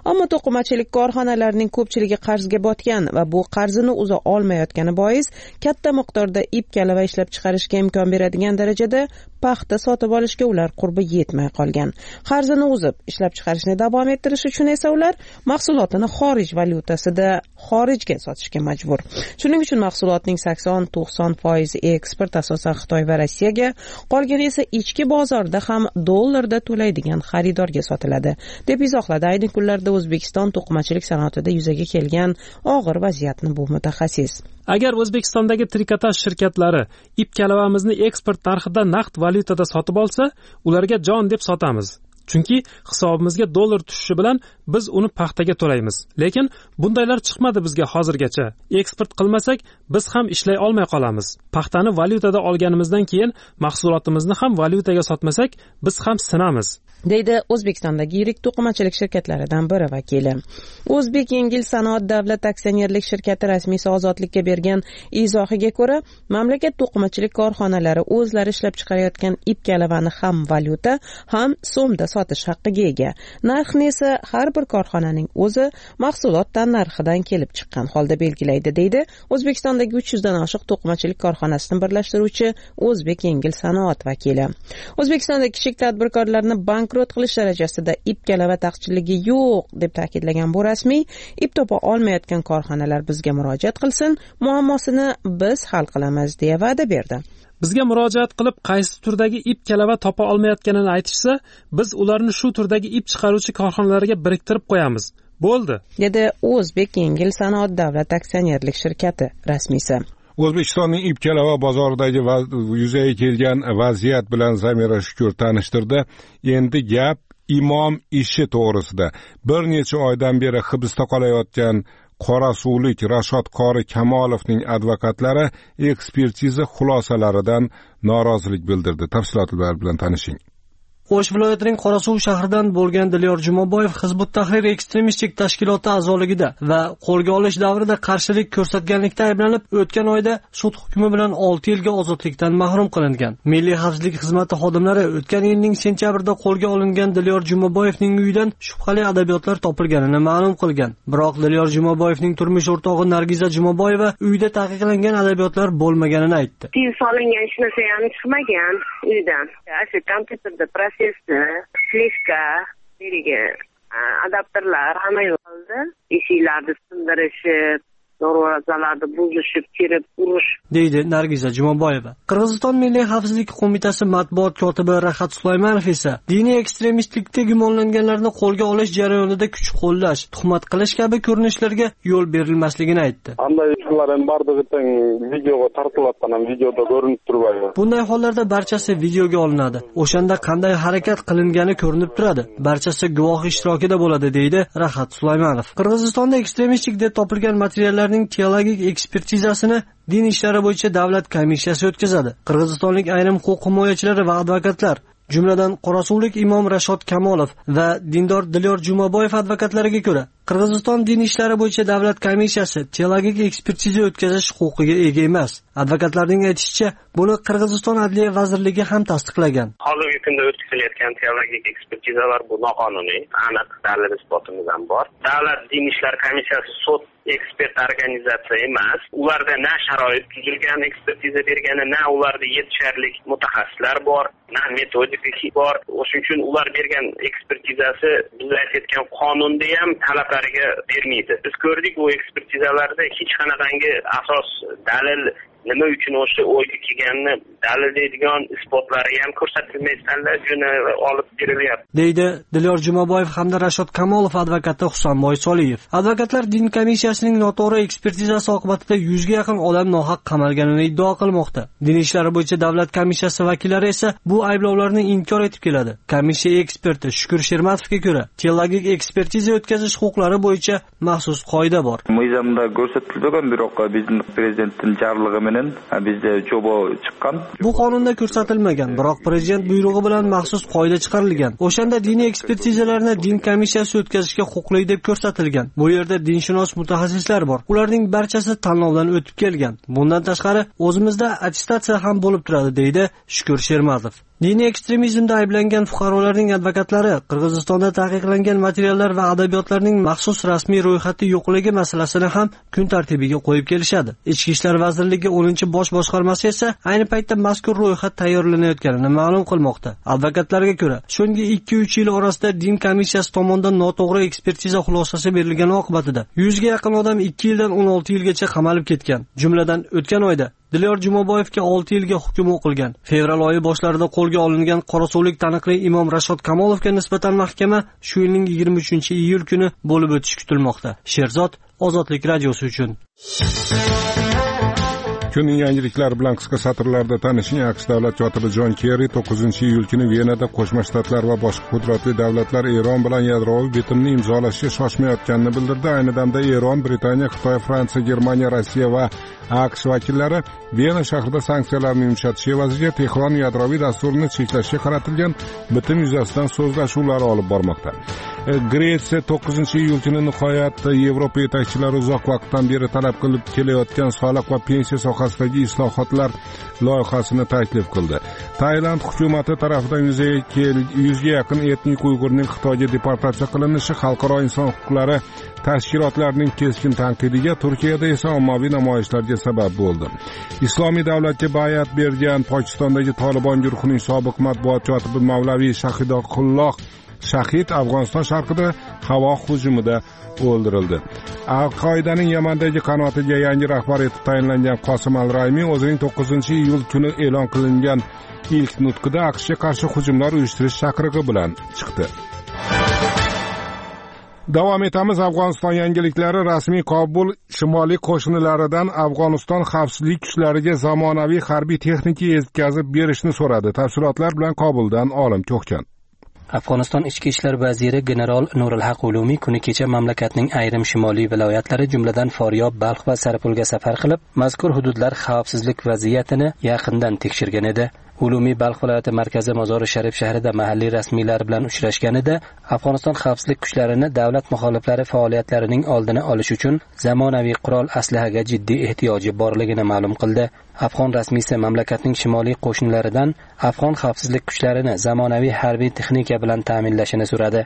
to'qimachilik korxonalarining ko'pchiligi qarzga botgan va bu qarzini o'za olmayotgani bois katta miqdorda ip kalava ishlab chiqarishga imkon beradigan darajada paxta sotib olishga ular qurbi yetmay qolgan. Qarzini uzib ishlab chiqarishni davom ettirish uchun esa ular mahsulotini xorij valyutasida xorijga sotishga majbur. Shuning uchun mahsulotning sakson to'qson foiz eksport asosan Xitoy va Rossiyaga, qolgani esa ichki bozorda ham dollarda to'laydigan xaridorga sotiladi, deb izohladi ayni kunlarda O'zbekiston to'qimachilik sanoatida yuzaga kelgan og'ir vaziyatni bu mutaxassis. Agar O'zbekistondagi trikotaj shirkatlari ip kalavamizni eksport narxida naqd valyutada sotib olsa, ularga jon deb sotamiz. Chunki hisobimizga dollar tushishi bilan biz uni paxtaga to'laymiz. Lekin bundaylar chiqmadi bizga hozirgacha. Eksport qilmasak, biz ham ishlay olmay qolamiz. Paxtani valyutada olganimizdan keyin mahsulotimizni ham valyutaga sotmasak, biz ham sinamiz, deydi O'zbekistondagi yirik to'qimachilik shirkatlaridan biri vakili. O'zbek yengil sanoat davlat aksionerlik shirkati rasmiysi Ozodlikka bergan izohiga ko'ra, mamlakat to'qimachilik korxonalari o'zlari ishlab chiqarayotgan ip kalavani ham valyuta, ham so'mda sotish haqqiga ega. Narxni esa har bir korxonaning o'zi mahsulot tan narxidan kelib chiqqan holda belgilaydi, deydi O'zbekistondagi uch yuzdan oshiq to'qimachilik korxonasini birlashtiruvchi O'zbek yengil sanoat vakili. O'zbekistonda kichik tadbirkorlarni bankrot qilish darajasida ip kalava taqchilligi yo'q deb ta'kidlagan bu rasmiy, ip topa olmayotgan korxonalar bizga murojaat qilsin, muammosini biz hal qilamiz deya va'da berdi. Bizga murojaat qilib, qaysi turdagi ip kalava topa olmayotganini aytishsa, biz ularni shu turdagi ip chiqaruvchi korxonalarga biriktirib qo'yamiz. Bo'ldi, dedi O'zbek yengil sanoat davlat aksionerlik shirkati rasmiysi. O'zbekistonning ip kalava bozoridagi yuzaga kelgan vaziyat bilan Zamira Shukur tanishtirdi. Endi gap imom ishi to'g'risida. Bir necha oydan beri hibsda qolayotgan qorasuvlik Rashod Qori Kamolovning advokatlari ekspertiza xulosalaridan norozilik bildirdi. Tafsilotlar bilan tanishing. O'sh viloyatining Qorasuv shahridan bo'lgan Diliyor Jumaboyev Hizbut Tahrir ekstremistik tashkiloti a'zoligida va qo'lga olish davrida qarshilik ko'rsatganlikda ayblanib, o'tgan oyda sud hukmi bilan olti yilga ozodlikdan mahrum qilingan. Milliy xavfsizlik xizmati xodimlari o'tgan yilning sentyabrida qo'lga olingan Diliyor Jumaboyevning uyidan shubhali adabiyotlar topilganini ma'lum qilgan. Biroq Diliyor Jumaboyevning turmush o'rtog'i Nargiza Jumaboyeva uyda taqiqlangan adabiyotlar bo'lmaganini aytdi. Til solingan hech narsa ham chiqmagan uydan. Asli kompyuterda fleshka, biriga adapterlar hamma yo'qoldi. Eshiklarni sindirishib, darvozalarni buzishib, kirib urish, deydi Nargiza Jumaboyeva. Qirg'iziston Milliy xavfsizlik qo'mitasi matbuot kotibi Rahat Sulaymanov esa diniy ekstremistlikda gumonlanganlarni qo'lga olish jarayonida kuch qo'llash, tuhmat qilish kabi ko'rinishlarga yo'l berilmasligini aytdi. Qanday ishlarning bardigi teng videoga tartilayotgan ham videoda ko'rinib turibdi. Bunday hollarda barchasi videoga olinadi. O'shanda qanday harakat qilingani ko'rinib turadi. Barchasi guvoh ishtirokida bo'ladi, deydi Rahat Sulaymanov. Qirg'izistonda ekstremistik deb topilgan materiallar teologik ekspertizasini din ishlari bo'yicha davlat komissiyasi o'tkazadi. Qirg'izistonlik ayrim huquq himoyachilari va advokatlar, jumladan qorasuvlik imom Rashod Kamolov va dindor Diliyor Jumaboyev advokatlariga ko'ra, Qirg'iziston din ishlari bo'yicha davlat komissiyasi teologik ekspertiza o'tkazish huquqiga ega emas. Advokatlarning aytishicha, buni Qirg'iziston Adliya vazirligi ham tasdiqlagan. Hozirgi kunda o'tkazilayotgan teologik ekspertizalar bu noqonuniy, aniq dalil isbotimiz ham bor. Davlat din ishlari komissiyasi sud ekspert organizatsiya emas. Ularda na sharoit tuzilgan ekspertiza bergani, na ularda yetarli mutaxassislar bor, na metodika bor. O'shuning uchun ular bergan ekspertizasi biz aytayotgan qonunda ham talablariga bermaydi. Biz ko'rdik, u ekspertizalarda hech qanaqangi asos dalil, nima uchun o'sha o'yga kelganini dalillaydigan isbotlari ham ko'rsatilmaydi, juni olib berilyapti, deydi Diliyor Jumaboyev hamda Rashod Kamolov advokati Husanboy Soliyev. Advokatlar din komissiyasining noto'g'ri ekspertizasi oqibatida yuzga yaqin odam nohaq qamalganini iddao qilmoqda. Din ishlari bo'yicha davlat komissiyasi vakillari esa bu ayblovlarni inkor etib keladi. Komissiya eksperti Shukur Shermatovga ko'ra, teologik ekspertiza o'tkazish huquqlari bo'yicha maxsus qoida bor. Mo'yzamda ko'rsatilgan, biroq bizning prezidentning jarlig'i bilan bizda jo'bo chiqqan. Bu qonunda ko'rsatilmagan, biroq prezident buyrug'i bilan maxsus qoida chiqarilgan. O'shanda diniy ekspertizalarni din komissiyasi o'tkazishga huquqli deb ko'rsatilgan. Bu yerda dinshunos mutaxassislar bor. Ularning barchasi tanlovdan o'tib kelgan. Bundan tashqari, o'zimizda attestatsiya ham bo'lib turadi, deydi Shukur Shermatov. Diniy ekstremizmda ayblangan fuqarolarning advokatlari Qirg'izistonda taqiqlangan materiallar va adabiyotlarning maxsus rasmiy ro'yxati yo'qligi masalasini ham kun tartibiga qo'yib kelishadi. Ichki ishlar vazirligi o'ninchi bosh boshqarmasi esa ayni paytda mazkur ro'yxat tayyorlanayotganini ma'lum qilmoqda. Advokatlarga ko'ra, so'nggi ikki uch yil orasida din komissiyasi tomonidan noto'g'ri ekspertiza xulosasi berilgani oqibatida yuzga yaqin odam ikki yildan o'n olti yilgacha qamalib ketgan. Jumladan o'tgan oyda Dilyor Jumaboyevga olti yilga hukm o'qilgan. Fevral oyi boshlarida qo'lga olingan qorasuvlik taniqli imom Rashod Kamolovga nisbatan mahkama shu yilning yigirma uchinchi iyul kuni bo'lib o'tishi kutilmoqda. Sherzod, Ozodlik radiosi uchun. Kunning yangiliklari bilan qisqa satrlarda tanishing. AQSh davlat kotibi Jon Kerri to'qqizinchi iyul kuni Venada Qo'shma Shtatlar va boshqa qudratli davlatlar Eron bilan yadroviy bitimni imzolashga shoshmayotganini bildirdi. Ayni damda Eron, Britaniya, Xitoy, Fransiya, Germaniya, Rossiya va AQSh vakillari Vena shahrida sanksiyalarni yumshatish evaziga Tehron yadroviy dasturini cheklashga qaratilgan bitim yuzasidan so'zlashuvlar olib bormoqda. Gretsiya to'qqizinchi iyul kuni nihoyat Yevropa yetakchilari uzoq vaqtdan beri talab qilib kelayotgan soliq va pensiya sohasidagi islohotlar loyihasini taklif qildi. Tailand hukumati tomonidan yuzga yaqin etnik Uyg'urning Xitoyga deportatsiya qilinishi xalqaro inson huquqlari tashkilotlarining keskin tanqidiga, Turkiyada esa ommaviy namoyishlarga sabab bo'ldi. Islomiy davlatga bay'at bergan Pokistondagi Tolibon guruhining sobiq matbuot kotibi Mavlaviy Shahidulloh Shahid Afg'oniston sharqida havo hujumida o'ldirildi. Al-Qoidaning Yamandagi qanotiga yangi rahbar etib tayinlangan Qosim al-Raymi o'zining to'qqizinchi iyul kuni e'lon qilingan ilk nutqida AQShga qarshi hujumlar uyushtirish chaqirig'i bilan chiqdi. Davom etamiz. Afg'oniston yangiliklari rasmiy Kobul shimoliy qo'shinlaridan Afg'oniston xavfsizlik kuchlariga zamonaviy harbiy texnika yetkazib berishni so'radi. Tafsilotlar bilan Kobuldan Olim Ko'xkan. Afg'oniston ichki ishlar vaziri general Nurulhaq Ulumiy kuni kecha mamlakatning ayrim shimoliy viloyatlari, jumladan Foryob, Balx va Saripulga safar qilib, mazkur hududlar xavfsizlik vaziyatini yaqindan tekshirgan edi. Ulumiy Balx viloyati markazi Mozori Sharif shahrida mahalliy rasmiylar bilan uchrashganida Afg'oniston xavfsizlik kuchlarining davlat muxoliflari faoliyatlarining oldini olish uchun zamonaviy qurol aslahaga jiddiy ehtiyoji borligini ma'lum qildi. Afg'on rasmiysi mamlakatning shimoliy qo'shinlaridan Afg'on xavfsizlik kuchlarini zamonaviy harbiy texnika bilan ta'minlashini so'radi.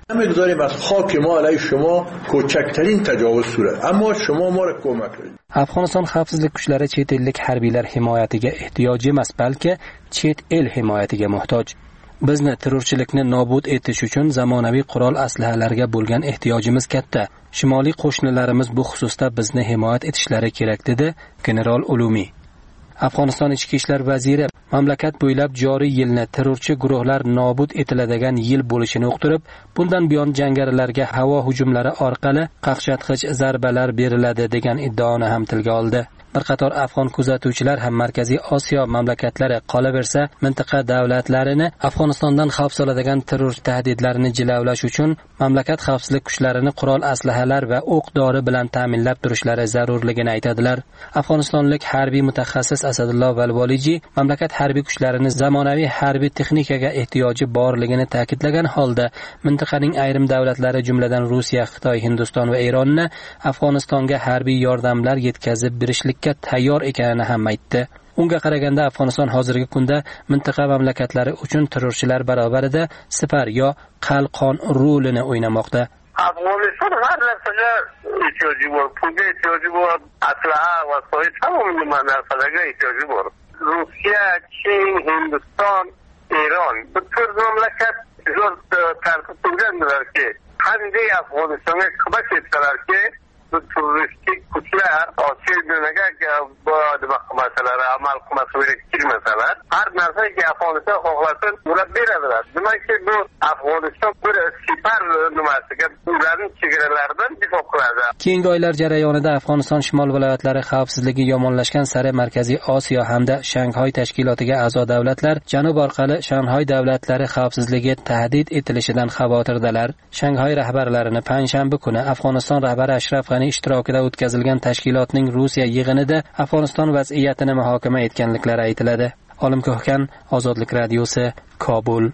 Afg'oniston xavfsizlik kuchlari chet ellik harbiylar himoyatiga ehtiyoji emas, balki chet el himoyatiga muhtoj. Bizni terrorchilikni nobud etish uchun zamonaviy qurol aslahalarga bo'lgan ehtiyojimiz katta. Shimoliy qo'shnilarimiz bu xususda bizni himoyat etishlari kerak, dedi general Ulumiy. Afg'oniston ichki ishlar vaziri mamlakat bo'ylab joriy yilni terrorchi guruhlar nobud etiladigan yil bo'lishini uqtirib, bundan buyon jangarilarga havo hujumlari orqali qaqshatqich zarbalar beriladi degan iddaoni ham tilga oldi. Bir qator afg'on kuzatuvchilar ham Markaziy Osiyo mamlakatlari qolaversa mintaqa davlatlarini Afg'onistondan xavf soladigan terror tahdidlarini jilovlash uchun mamlakat xavfsizlik kuchlarini qurol aslahalar va o'q-dori bilan ta'minlab turishlari zarurligini aytadilar. Afg'onistonlik harbiy mutaxassis Asadulloh Valvoliji mamlakat harbiy kuchlarini zamonaviy harbiy texnikaga ehtiyoji borligini ta'kidlagan holda mintaqaning ayrim davlatlari, jumladan Rossiya, Xitoy, Hindiston va Eronni Afg'onistonga harbiy yordamlar yetkazib berishlik tayyor ekanini ham aytdi. Unga qaraganda Afg'oniston hozirgi kunda mintaqa mamlakatlari uchun terrorchilar barobarida sipar yo qalqon rolini o'ynamoqda. Afg'oniston har narsaga ehtiyoji bor, pulga ehtiyoji bor, aslaha va so'y tamom narsalarga ehtiyoji bor. Rossiya, Chin, Hindiston, Eron bu to'rt mamlakat zo'r tartib turganlarki, qanday Afg'onistonga ko'mak etsalarki, bu turistik kuchlar Osiyo dunyoga nima qilmasalar, amal qilmasa kerak kirmasalar, har narsaga Afg'oniston xohlasin ular beradilar. Demakki, bu Afg'oniston bir sipar nimasiga, ularning chegaralaridan difo qiladi. Keyingi oylar jarayonida Afg'oniston shimol viloyatlari xavfsizligi yomonlashgan sari Markaziy Osiyo hamda Shanxay tashkilotiga a'zo davlatlar janub orqali Shanxay davlatlari xavfsizligi tahdid etilishidan xavotirdalar. Shanxay rahbarlarini panshanba kuni Afg'oniston rahbari Ashraf G'ani ishtirokida o'tkazilgan tashkilotning Rossiya yig'inida Afg'oniston vaziyatini muhokama etganliklari aytiladi. Olim Ko'xkan, Ozodlik radiosi, Kobul.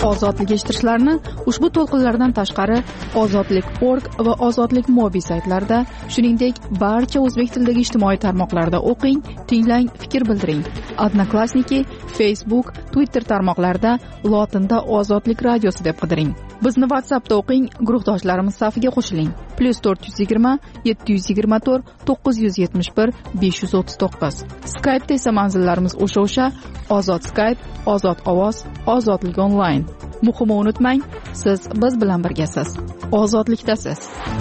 ozodlik eshittirishlarni ushbu to'lqinlardan tashqari ozodlik nokta org va ozodlik mobi saytlarida, shuningdek barcha o'zbek tilidagi ijtimoiy tarmoqlarda o'qing, tinglang, fikr bildiring. Odnoklassniki, Facebook, Twitter tarmoqlarida lotinda ozodlik radiosi deb qidiring. Bizni WhatsAppda o'qing, guruhdoshlarimiz safiga qo'shiling. plus to'rt yuz yigirma yetti yuz yigirma to'rt to'qqiz yuz yetmish bir besh yuz o'ttiz to'qqiz. Skype'da esa manzillarimiz o'sha-o'sha: Ozod Skype, Ozod ovoz, Ozodlik onlayn. Muhimi unutmang, siz biz bilan birgasiz. Ozodlikdasiz.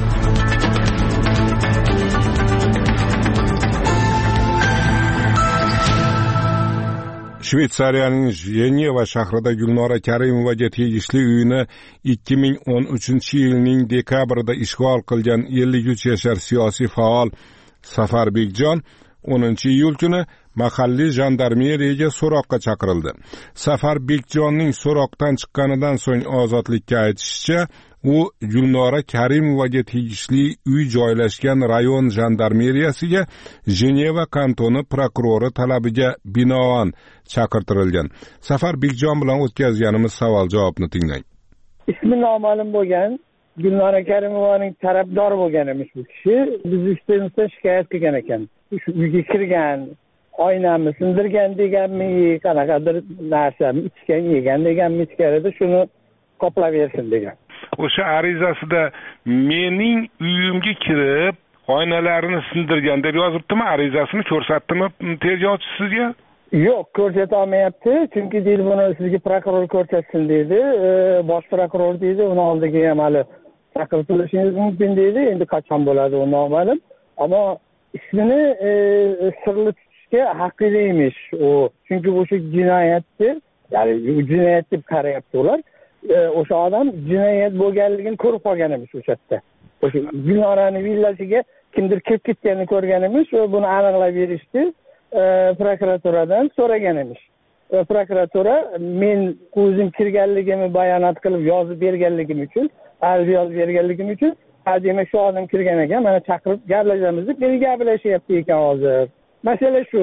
Shveysariyaning Jeneva shahrida Gulnora Karimovaga tegishli uyini ikki ming o'n uchinchi yilning dekabrida ishg'ol qilgan ellik uch yashar siyosiy faol Safar Bekjon o'ninchi iyul kuni mahalliy jandarmeriyaga so'roqqa chaqirildi. Safar Bekjonning so'roqdan chiqqanidan so'ng ozodlikka aytishicha, u Gulnora Karimovaga tegishli uy joylashgan rayon jandarmeriyasiga Jeneva kantoni prokurori talabiga binoan chaqirtirilgan. Safar Bekjon bilan o'tkazganimiz savol-javobni tinglang. Ismi noma'lum bo'lgan Gulnora Karimovaning tarafdori bo'lgan emish bu kishi. Biz ustimizdan shikoyat qilgan ekan. Shu uyga kirgan, oynamni sindirgan deganmi, qanaqadir narsani ichgan, yegan deganmi, ichkarida shuni qoplaversin degan. O'sha arizasida mening uyimga kirib oynalarni sindirgan deb yozibdimi? Arizasini ko'rsatdimi tergovchi sizga? Yo'q, ko'rsata olmayapti, chunki deydi buni sizga prokuror ko'rsatsin deydi. Bosh prokuror deydi, uni oldiga ham hali chaqirtirishingiz mumkin deydi. Endi qachon bo'ladi u noma'lum. Ammo ismini e, sirli tutishga haqqli emish u. Chunki o'sha jinoyatchi, ya'ni jinoyat deb qarayapti ular. O'sha odam jinoyat bo'lganligini ko'rib qolgan emish o'sha yerda. O'sha Gulnorani villasiga kimdir kirib ketganini ko'rgan emish va buni aniqlab berishdi. Prokuraturadan so'ragan emish. Prokuratura men o'zim kirganligimni bayonot qilib yozib berganligim uchun, arz yozib berganligim uchun, demak shu odam kirgan ekan, mana chaqirib gaplashamiz deb meni gaplashyapti ekan hozir. Masala shu.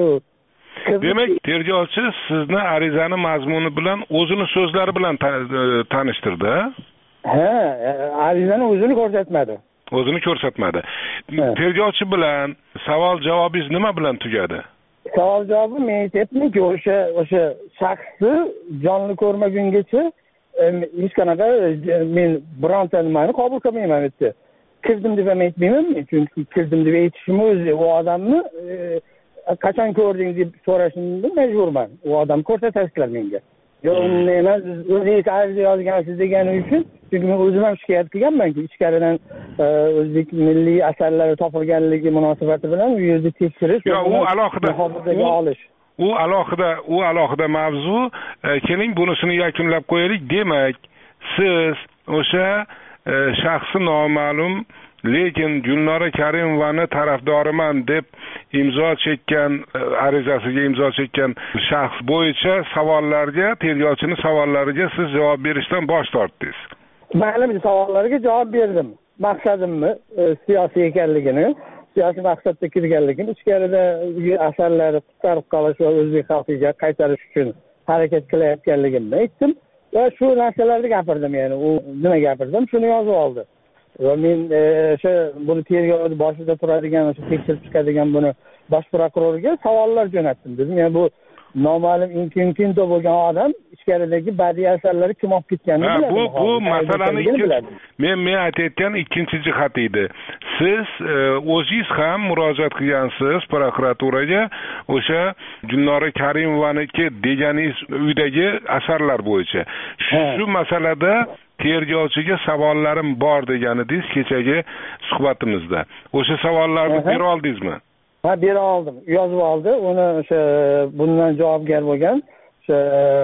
Demak, tergovchi sizni arizani mazmuni bilan o'zini so'zlari bilan tanishtirdi. Ha, arizani o'zini ko'rsatmadi. O'zini ko'rsatmadi. Tergovchi bilan savol-javobingiz nima bilan tugadi? Savol javobi men aytayapmanki, o'sha o'sha shaxsni jonli ko'rmagungacha hech qanaqa men bironta nimani qabul qilmayman debdi. Kirdim deb ham aytmayman, chunki kirdim deb aytishim o'zi u odamni qachon ko'rding deb so'rashimga majburman. U odam ko'rsatasizlar menga. Yo'q, unday emas, o'zingiz ariza yozgansiz degani uchun, chunki men o'zim ham shikoyat qilganman-ku, ichkaridan o'zbek milliy asarlari topilganligi munosabati bilan u yerda tekshirish, yo u alohida muhofazaga olish. U alohida, u alohida mavzu. Keling, bunisini yakunlab qo'yaylik. Demak, siz o'sha shaxsi noma'lum lekin Gulnora Karimovani tarafdoriman deb imzo chekkan, arizasiga imzo chekkan shaxs bo'yicha savollarga, tergovchining savollariga siz javob berishdan bosh tortdingiz. Ma'lum savollarga javob berdim. Maqsadimni siyosiy ekanligini, siyosiy maqsadda kirganligini, ichkarida asarlarni qutqarib qolish va o'zbek xalqiga qaytarish uchun harakat qilayotganligimni aytdim va shu narsalarni gapirdim. Ya'ni u nima gapirdim, shuni yozib oldi. Va men o'sha buni tergovni boshida turadigan, o'sha tekshirib chiqadigan buni bosh prokurorga savollar jo'natdim. Dedim, ya'ni bu noma'lum inkinkinto bo'lgan odam ichkaridagi badiiy asarlari kim olib ketganini biladi. Bu bu masalani men men aytayotgan ikkinchi jihat edi. Siz o'zingiz ham murojaat qilgansiz prokuraturaga o'sha Gulnora Karimovanniki deganingiz uydagi asarlar bo'yicha. Shu masalada tergovchiga savollarim bor deganidingiz kechagi suhbatimizda. O'sha savollarni bera oldingizmi? Ha, bera oldim. Yozib oldi. Uni o'sha bundan javobgar bo'lgan o'sha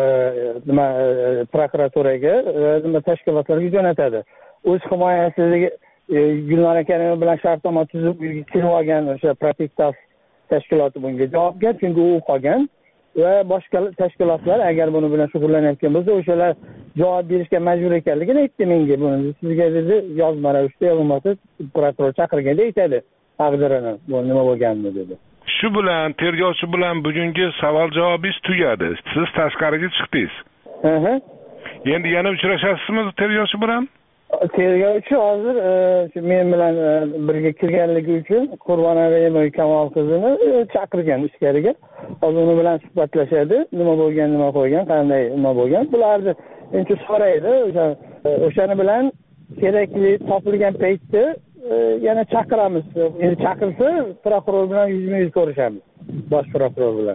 nima prokuraturaga, nima tashkilotlarga jo'natadi. O'z himoyasiga Gulnora Karimova bilan shartnoma tuzib kirib olgan o'sha Protektas tashkiloti bunga javobgar, chunki u qolgan va boshqa tashkilotlar agar buni bilan shug'ullanayotgan bo'lsa, o'shalar javob berishga majbur ekanligini aytdi menga. Buni sizga dedi yozma ravishda, bo'lmasa prokuror chaqirganda aytadi taqdirini, bu nima bo'lganini dedi. Shu bilan tergovchi bilan bugungi savol javobingiz tugadi. Siz tashqariga chiqdingiz. Aha. Endi yana uchrashasizmi tergovchi bilan? Tergovchi hozir shu men bilan birga kirganligi uchun Qurbonali Kamol qizini chaqirgan ichkariga. Hozir uni bilan suhbatlashadi. Nima bo'lgan, nima qo'ygan, qanday nima bo'lgan. Bularni endi so'raydi. O'sha o'shani bilan kerakli topilgan paytda yana chaqiramiz. Endi chaqirsa prokuror bilan yuzma-yuz ko'rishamiz. Bosh prokuror bilan.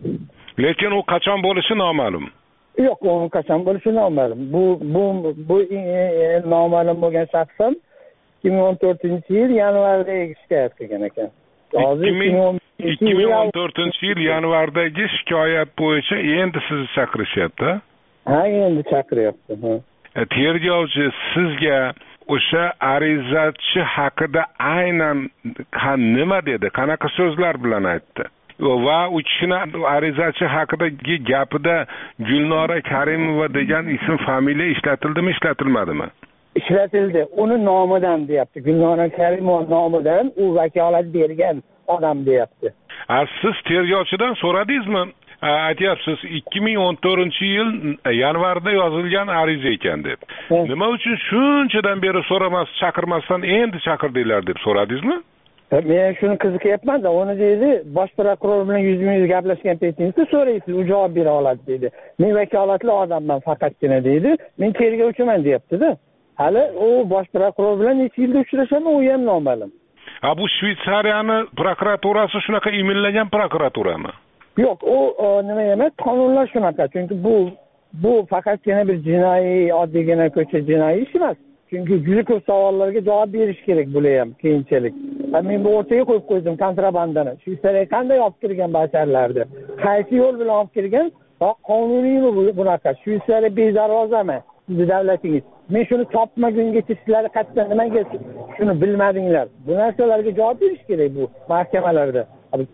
Lekin u qachon bo'lishi noma'lum. Yo'q, u qachon bo'lishi noma'lum. Bu bu bu noma'lum bo'lgan shaxs ham ikki ming o'n to'rtinchi yil yanvarda shikoyat qilgan ekan. Hozir ikki ming o'n to'rtinchi yil yanvardagi shikoyat bo'yicha endi sizni chaqirishyapti. Ha, endi chaqiryapti. Tergovchi sizga o'sha arizachi haqida aynan nima dedi? Qanaqa so'zlar bilan aytdi? Va u kishini arizachi haqidagi gapida Gulnora Karimova degan ism familiya ishlatildimi, ishlatilmadimi? Ishlatildi. Uni nomidan deyapti. Gulnora Karimova nomidan u vakolat bergan odam deyapti. Siz tergovchidan so'radingizmi? Aytyapsiz ikki ming o'n to'rtinchi yil yanvarda yozilgan ariza ekan deb. Nima uchun shunchadan beri so'ramas, chaqirmasdan endi chaqirdinglar deb so'radingizmi? Men shuni qiziqyapman-da, uni deydi, bosh prokuror bilan yuzma-yuz gaplashgan paytingizda so'raysiz, u javob bera oladi deydi. Men vakolatli odamman faqatgina deydi. Men tergovchiman deyapti-da. Hali u bosh prokuror bilan necha yilda uchrashaman, u ham noma'lum. Ha, bu Shveysariyani prokuraturasi shunaqa emillagan prokuraturami? Yo'q, u nima emas, qonunlar shunaqa. Chunki bu bu faqatgina bir jinoiy, oddiygina ko'cha jinoiy ish emas. Chunki juda ko'p savollarga javob berish kerak bo'lar ham keyinchalik. Men bu o'rtaga qo'yib qo'ydim kontrabandani. Shveysariyaga qanday olib kirgan basharlarni? Qaysi yo'l bilan olib kirgan? Qonuniymi bunaqa? Shveysariya bezarozami? Sizni davlatingiz. Men shuni topmagungacha sizlar qatdan nimaga shuni bilmadinglar? Bu narsalarga javob berish kerak bu mahkamalarda.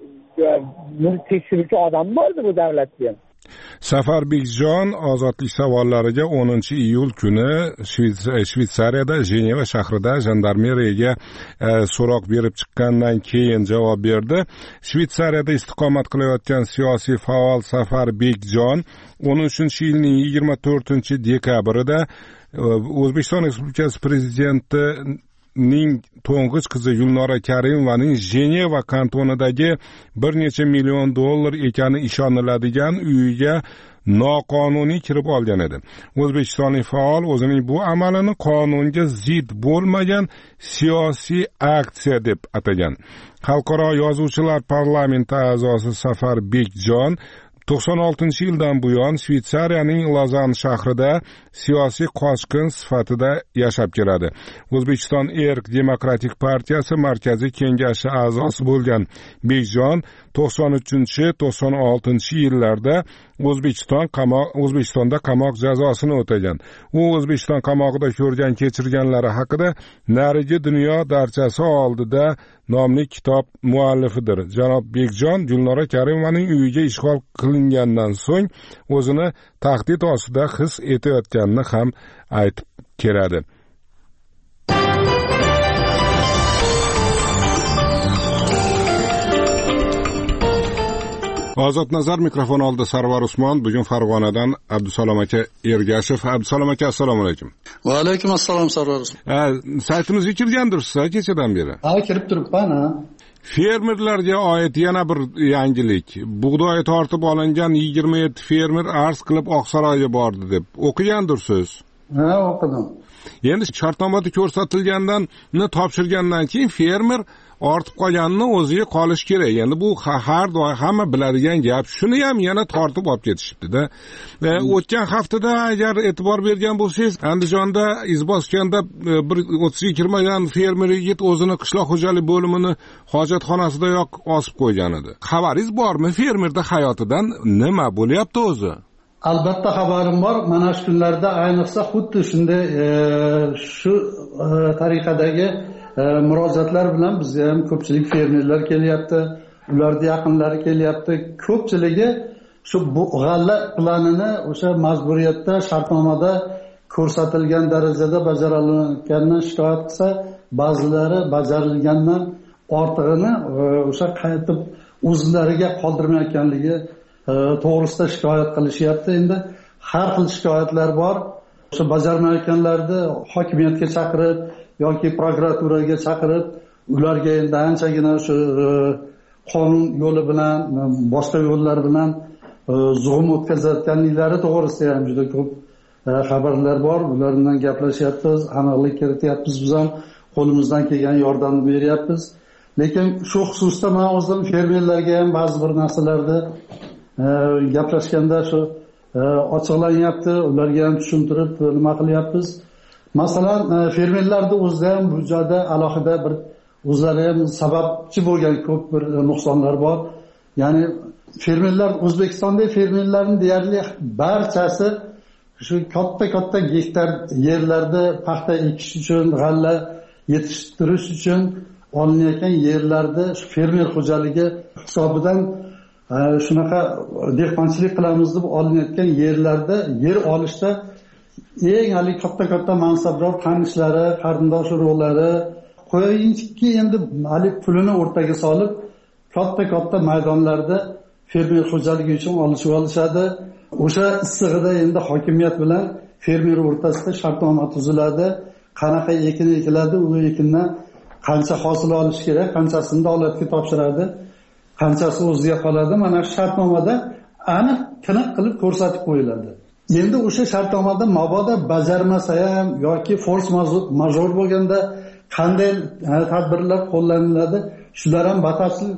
Buni tekshiruvchi odam bordi bu davlatda ham. Safar Bekjon ozodlik savollariga o'ninchi iyul kuni Shveysariyada Jeneva shahrida jandarmeriyaga e, so'roq berib chiqqandan keyin javob berdi. Shveysariyada istiqomat qilayotgan siyosiy faol Safar Bekjon o'n uchinchi yilning yigirma to'rtinchi dekabrida e, O'zbekiston Respublikasi prezidenti ning to'ng'ich qizi Gulnora Karimovaning Jeneva kantonidagi bir necha million dollar ekani ishoniladigan uyiga noqonuniy kirib olgan edi. O'zbekistonlik faol o'zining bu amalini qonunga zid bo'lmagan siyosiy aksiya deb atagan. Xalqaro yozuvchilar parlamenti a'zosi Safar Bekjon to'qson oltinchi yildan buyon Shveysariyaning Lozan shahrida siyosiy qochqin sifatida yashab keladi. O'zbekiston Erk demokratik partiyasi markaziy kengashi a'zosi bo'lgan Bekjon to'qson uchinchi to'qson oltinchi yillarda O'zbekiston qamoq O'zbekistonda qamoq jazosini o'tagan. U O'zbekiston qamoqida ko'rgan kechirganlari haqida Narigi dunyo darchasi oldida nomli kitob muallifidir. Janob Bekjon Gulnora Karimovaning uyiga ishg'ol qilingandan so'ng o'zini tahdid ostida his etayotganini ham aytib keladi. Ozod nazar mikrofon oldi Sarvar Usmon. Bugun Farg'onadan Abdusalom aka Ergashev. Abdusalom aka, assalomu alaykum. Va alaykum assalom Sarvar Usmon. Saytimizga kirgandirsiz kechadan beri. Ha, kirib turibman. Ha. Fermerlarga oid yana bir yangilik. Bug'doy tortib olingan yigirma yetti fermer arz qilib Oqsaroyga bordi deb o'qigandirsiz. Ha, o'qidim. Endi shartnomada ko'rsatilgandan topshirgandan keyin fermer ortib qolganini o'ziga qolish kerak. Endi bu har doim hamma biladigan gap. Shuni ham yana tortib olib ketishibdi-da. E, o'tgan haftada agar e'tibor bergan bo'lsangiz, Andijonda izboskanda bir o'ttizga kirmagan fermer yigit o'zini qishloq xo'jalik bo'limini hojatxonasidayoq osib qo'ygan edi. Xabaringiz bormi? Fermerda hayotidan nima bo'lyapti o'zi? Albatta xabarim bor. Mana shu kunlarda ayniqsa xuddi shunday e, shu e, tariqadagi e, murojaatlar bilan bizga ham ko'pchilik fermerlar kelyapti, ularning yaqinlari kelyapti. Ko'pchiligi shu bu g'alla planini o'sha majburiyatda, shartnomada ko'rsatilgan darajada bajarilganidan shikoyat qilsa, ba'zilari bajarilgandan ortig'ini o'sha qaytib o'zlariga qoldirmayotganligi to'g'risida shikoyat qilishyapti. Endi har xil shikoyatlar bor. O'sha bajarmayotganlarni hokimiyatga chaqirib yoki prokuraturaga chaqirib, ularga endi anchagina shu qonun yo'li bilan, boshqa yo'llar bilan zug'um o'tkazayotganliklari to'g'risida ham juda ko'p xabarlar bor. Ular bilan gaplashyapmiz, aniqlik kirityapmiz, biz ham qo'limizdan kelgan yordamni beryapmiz. Lekin shu xususda men o'zim fermerlarga ham ba'zi bir narsalarni gaplashganda shu ochiqlanyapti, ularga ham tushuntirib nima qilyapmiz. Masalan, fermerlarni o'zida ham bu joyda alohida bir o'zlari ham sababchi bo'lgan ko'p bir nuqsonlar bor. Ya'ni fermerlar, O'zbekistonda fermerlarning deyarli barchasi shu katta-katta gektar yerlarda paxta ekish uchun, g'alla yetishtirish uchun olinayotgan yerlarda fermer xo'jaligi hisobidan shunaqa dehqonchilik qilamiz deb olinayotgan yerlarda yer olishda eng ali katta-katta mansabdor tanishlari, qarindosh urug'lari qo'yinchiki endi ali pulini o'rtaga solib katta-katta maydonlarda fermer xo'jaligi uchun olishib olishadi. O'sha issig'ida endi hokimiyat bilan fermer o'rtasida shartnoma tuziladi. Qanaqa ekin ekiladi, u ekindan qancha hosil olish kerak, qanchasini davlatga topshiradi, qanchasi o'ziga qoladi. Mana shu shartnomada aniq tiniq qilib ko'rsatib qo'yiladi. Endi o'sha shartnomada mabodo bajarmasa ham yoki force major bo'lganda qanday tadbirlar qo'llaniladi, shular ham batafsil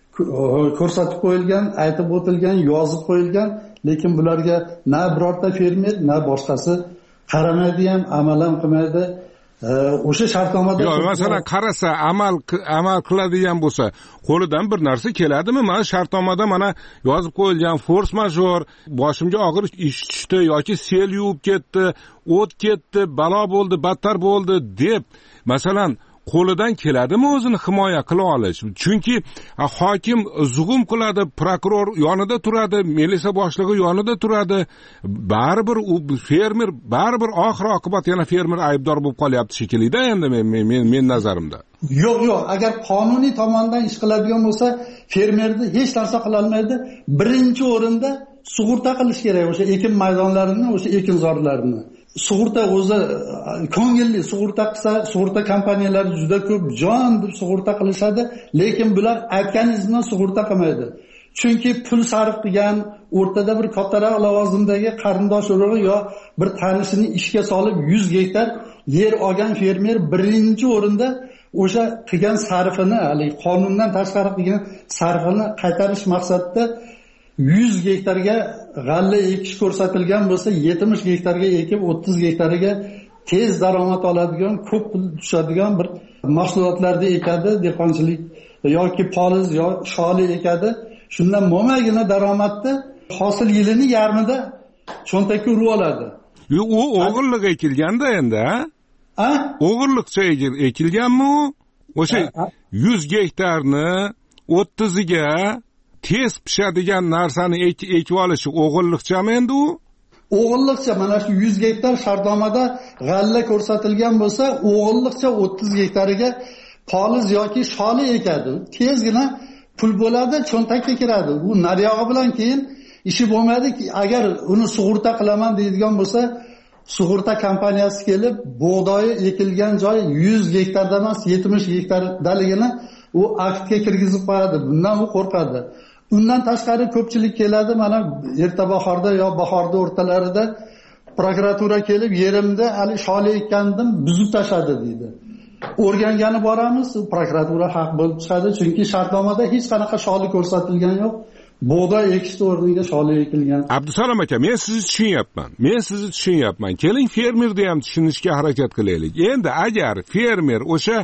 ko'rsatib qo'yilgan, aytib o'tilgan, yozib qo'yilgan. Lekin bularga na birorta fermer, na boshqasi qaramaydi ham, amal ham qilmaydi. O'sha shartnomada yo'q, masalan qarasa, amal amal qiladigan bo'lsa, qo'lidan bir narsa keladimi? Mana shartnomada mana yozib qo'yilgan force major, boshimga og'ir ish tushdi yoki sel yuvib ketdi, o't ketdi, balo bo'ldi, battar bo'ldi deb, masalan qo'lidan keladimi o'zini himoya qila olish? Chunki hokim zug'um qiladi, prokuror yonida turadi, militsiya boshlig'i yonida turadi. Baribir u fermer, baribir oxir oqibat yana fermer aybdor bo'lib qolyapti shekilli-da endi men men men nazarimda. Yo'q, yo'q, agar qonuniy tomondan ish qiladigan bo'lsa, fermerni hech narsa qila olmaydi. Birinchi o'rinda sug'urta qilish kerak o'sha ekin maydonlarini, o'sha ekinzorlarini. Sug'urta o'zi ko'ngilli sug'urta qilsa, sug'urta kompaniyalari juda ko'p jon deb sug'urta qilishadi, lekin bular aytganingizdan sug'urta qilmaydi. Chunki pul sarf qilgan, o'rtada bir kattaroq lavozimdagi qarindosh urug'i yo bir tanishini ishga solib yuz gektar yer olgan fermer birinchi o'rinda o'sha qilgan sarfini, hali qonundan tashqari qilgan sarfini qaytarish maqsadida yuz gektarga g'alla ekish ko'rsatilgan bo'lsa, yetmish gektarga ekib, o'ttiz gektariga tez daromad oladigan, ko'p pul tushadigan bir mahsulotlarni ekadi, dehqonchilik yoki poliz yo sholi ekadi. Shundan mo'magina daromadni hosil yilining yarmida cho'ntakka urib oladi. Yo'q, u o'g'irlik ekilganda endi, ha? Ha? O'g'irlikcha ekilganmi u? O'sha yuz gektarni o'ttiziga tez pishadigan narsani ekib olishi o'g'irlikchami endi u? O'g'irlikcha, mana shu yuz gektar shartnomada g'alla ko'rsatilgan bo'lsa, o'g'irlikcha o'ttiz gektariga poliz yoki sholi ekadi. Tezgina pul bo'ladi, cho'ntakka kiradi. U nariyog'i bilan keyin ishi bo'lmaydi. Agar uni sug'urta qilaman deydigan bo'lsa, sug'urta kompaniyasi kelib, bug'doyi ekilgan joy yuz gektardan emas, yetmish gektardaligini u aktga kirgizib qo'yadi. Bundan u qo'rqadi. Undan tashqari ko'pchilik keladi, mana erta bahorda yo bahorda o'rtalarida prokuratura kelib, yerimda hali sholi ekkandim, buzib tashladi deydi. O'rgangani boramiz, prokuratura haq bo'lib chiqadi, chunki shartnomada hech qanaqa sholi ko'rsatilgan yo'q. Bug'doy ekishni o'rniga sholi ekilgan. Abdusalom aka, men sizni tushunyapman. Men sizni tushunyapman. Keling, fermerni ham tushunishga harakat qilaylik. Endi agar fermer o'sha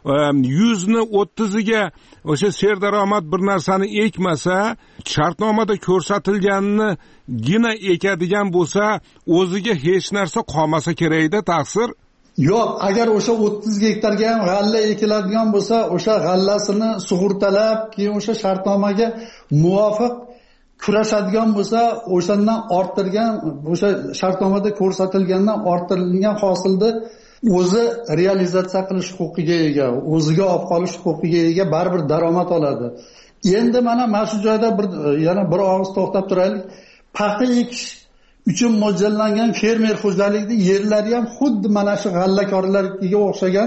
yuz ni o'ttiziga o'sha serdaromad bir narsani ekmasa, shartnomada ko'rsatilganini gina ekadigan bo'lsa, o'ziga hech narsa qolmasa kerakda taqsir. Yo'q, agar o'sha o'ttiz gektarga ham g'alla ekiladigan bo'lsa, o'sha g'allasini sug'urtalab, keyin o'sha shartnomaga muvofiq kurashadigan bo'lsa, o'shandan orttirgan, o'sha shartnomada ko'rsatilgandan orttirilgan hosilni o'zi realizatsiya qilish huquqiga ega, o'ziga olib qolish huquqiga ega, baribir daromad oladi. Endi mana mana shu joyda bir yana bir og'iz to'xtab turaylik. Paxta ekish uchun mo'ljallangan fermer xo'jaligida yerlari ham xuddi mana shu g'allakorlarga o'xshagan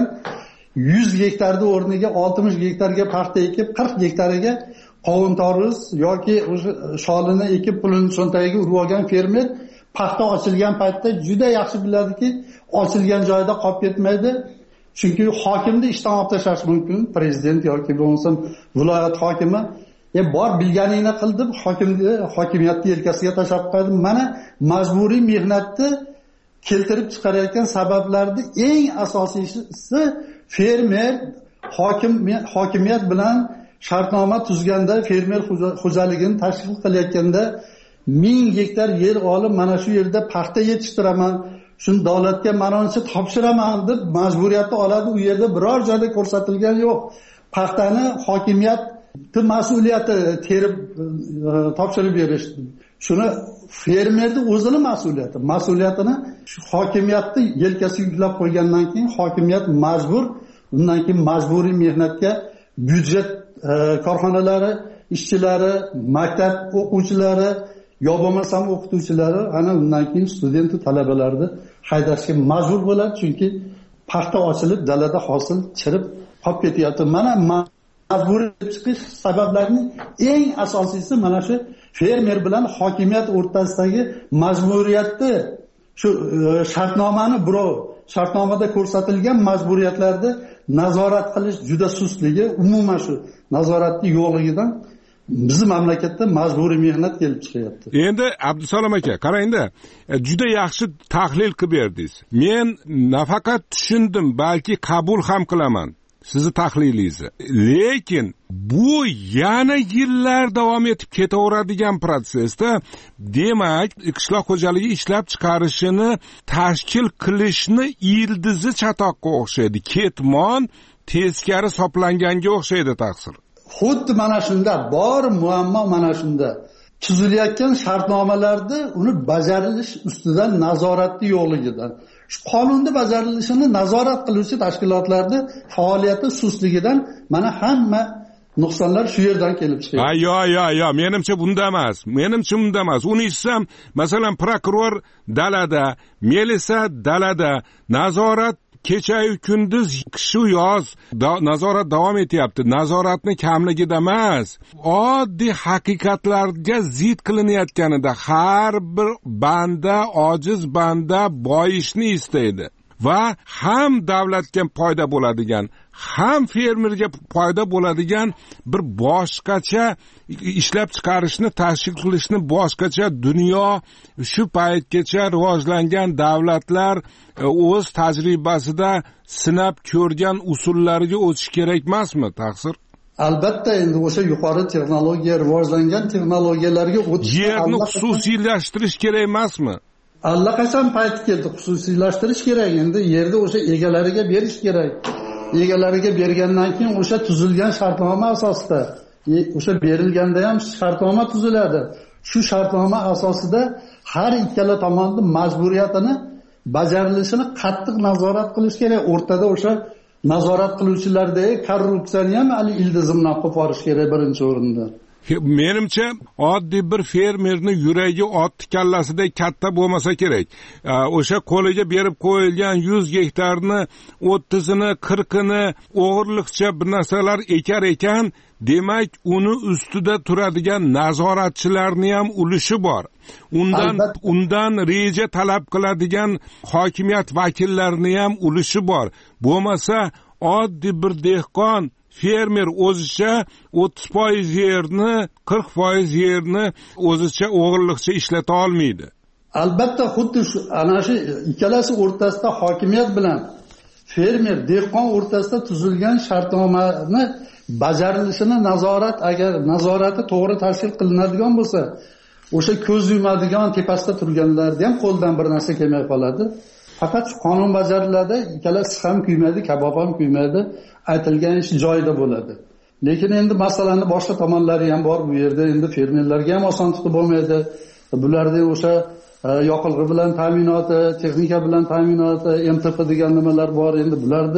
yuz gektarni o'rniga oltmish gektarga paxta ekib, qirq gektariga qovun toruz yoki o'sha sholini ekib pulini cho'ntagiga urib olgan fermer paxta ochilgan paytda juda yaxshi biladiki, ochilgan joyda qolib ketmaydi. Chunki hokimni ishdan olib tashlash mumkin, prezident yoki bo'lmasa viloyat hokimi, "E bor bilganingni qil" deb hokimni hokimiyatni yelkasiga tashlab qo'ydi. Mana majburiy mehnatni keltirib chiqarayotgan sabablarning eng asosiysi fermer hokim hokimiyat bilan shartnoma tuzganda, fermer xo'jaligini tashkil qilayotganda ming gektar yer olib, mana shu yerda paxta yetishtiraman, shuni davlatga manoncha topshiraman deb majburiyatni oladi. U yerda biror joyda ko'rsatilgan yo'q. Paxtani hokimiyat mas'uliyati terib topshirib berish. Shuni fermerning o'zining mas'uliyati. Mas'uliyatini shu hokimiyatni yelkasiga yuklab qo'ygandan keyin hokimiyat majbur, undan keyin majburiy mehnatga byudjet korxonalari ishchilari, maktab o'quvchilari, yo bo'lmasam o'qituvchilari ana undan keyin student talabalarni haydashga majbur bo'ladi, chunki paxta ochilib dalada hosil chirib qolib ketyapti. Mana majburiy chiqish sabablarining eng asosiysi mana shu fermer bilan hokimiyat o'rtasidagi majburiyatni, shu shartnomani birov shartnomada ko'rsatilgan majburiyatlarni nazorat qilish juda sustligi, umuman shu nazoratning yo'qligidan bizim mamlakatda majburiy mehnat kelib chiqyapti. Endi Abdusalom aka, qarangda, juda yaxshi tahlil qilib berdingiz. Men nafaqat tushundim, balki qabul ham qilaman sizni tahlilingizni. Lekin bu yana yillar davom etib ketaveradigan prosesda, demak, qishloq xo'jaligi ishlab chiqarishini tashkil qilishni ildizi chatoqqa o'xshaydi. Ketmon teskari soplanganga o'xshaydi taqsir. Xuddi mana shunda bor muammo mana shunda. Tuzilayotgan shartnomalarda uni bajarilish ustidan nazoratni yo'qligidan, shu qonunni bajarilishini nazorat qiluvchi tashkilotlarning faoliyati sustligidan mana hamma nuqsonlar shu yerdan kelib chiqadi. Ha, yo, yo, yo, menimcha bunda emas. Menimcha bunda emas. Uni eshitsam, masalan, prokuror dalada, milisa dalada, nazorat kecha-yu kunduz, shu yoz nazorat davom etyapti. Nazoratni kamligida emas, oddiy haqiqatlarga zid qilinayotganida har bir banda, ojiz banda boyishni istaydi va ham davlatga foyda bo'ladigan, ham fermerga foyda bo'ladigan bir boshqacha ishlab chiqarishni, tashkil qilishni boshqacha dunyo shu paytgacha rivojlangan davlatlar o'z tajribasida sinab ko'rgan usullariga o'tish kerak emasmi, taqsir? Albatta, endi o'sha yuqori texnologiya, rivojlangan texnologiyalarga o'tish, yerni xususiylashtirish kerak emasmi? Allaqachon payti keldi, xususiylashtirish kerak. Endi yerni o'sha egalariga berish kerak. Egalariga bergandan keyin o'sha tuzilgan shartnoma asosida, o'sha berilganda ham shartnoma tuziladi. Shu shartnoma asosida har ikkala tomonning majburiyatini bajarilishini qattiq nazorat qilish kerak. O'rtada o'sha nazorat qiluvchilardagi korrupsiyani ham ali ildizimdan qo'parish kerak birinchi o'rinda. Menimcha oddiy bir fermerni yuragi otni kallasidek katta bo'lmasa kerak. O'sha qo'liga berib qo'yilgan yuz gektarni o'ttizini, qirqini o'g'irliqcha bir narsalar ekar ekan, demak uni ustida turadigan nazoratchilarning ham ulushi bor. Undan Albatta. undan reja talab qiladigan hokimiyat vakillarining ham ulushi bor. Bo'lmasa oddiy bir dehqon fermer o'zicha o'ttiz foiz yerni, qirq foiz yerni o'zicha o'g'irliqcha ishlata olmaydi. Albatta, xuddi shu ana shu ikkalasi o'rtasida hokimiyat bilan fermer, dehqon o'rtasida tuzilgan shartnomani bajarilishini nazorat, agar nazorati to'g'ri tashkil qilinadigan bo'lsa, o'sha ko'z yumadigan tepasida turganlarga ham qo'ldan bir narsa kelmay qoladi. Faqat qonun bajariladi, ikkalasi ham kuymaydi, kabob ham kuymaydi, aytilgan ish joyida bo'ladi. Lekin endi masalani boshqa tomonlari ham bor bu yerda. Endi fermerlarga ham oson tutib bo'lmaydi. Bularda o'sha yoqilg'i bilan ta'minoti, texnika bilan ta'minoti, M T P degan nimalar bor. Endi bularni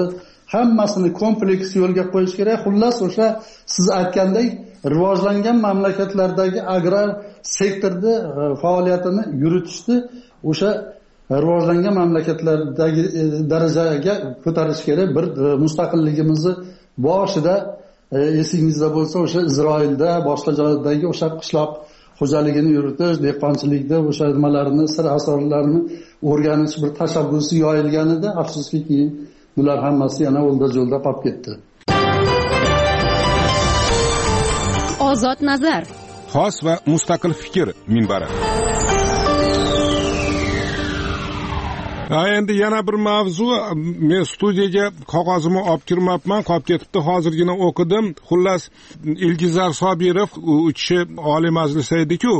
hammasini kompleks yo'lga qo'yish kerak. Xullas o'sha siz aytgandek rivojlangan mamlakatlardagi agrar sektorda faoliyatini yuritishni o'sha rivojlangan mamlakatlardagi darajaga ko'tarish kerak. Bir mustaqilligimizni boshida esingizda bo'lsa o'sha Isroilda boshqa joydagi o'sha qishloq xo'jaligini yuritish, dehqonchilikda o'sha nimalarni, sir asrorlarini o'rganish bir tashabbusi yoyilganida, afsuski keyin bular hammasi yana o'lda-jo'lda qolib ketdi. Ozod nazar. Xos va mustaqil fikr minbari. Endi yana bir mavzu, men studiyaga qog'ozimni olib kirmabman, qolib ketibdi, hozirgina o'qidim. Xullas, Ilgizar Sobirov u kishi Oliy Majlisda edi-ku.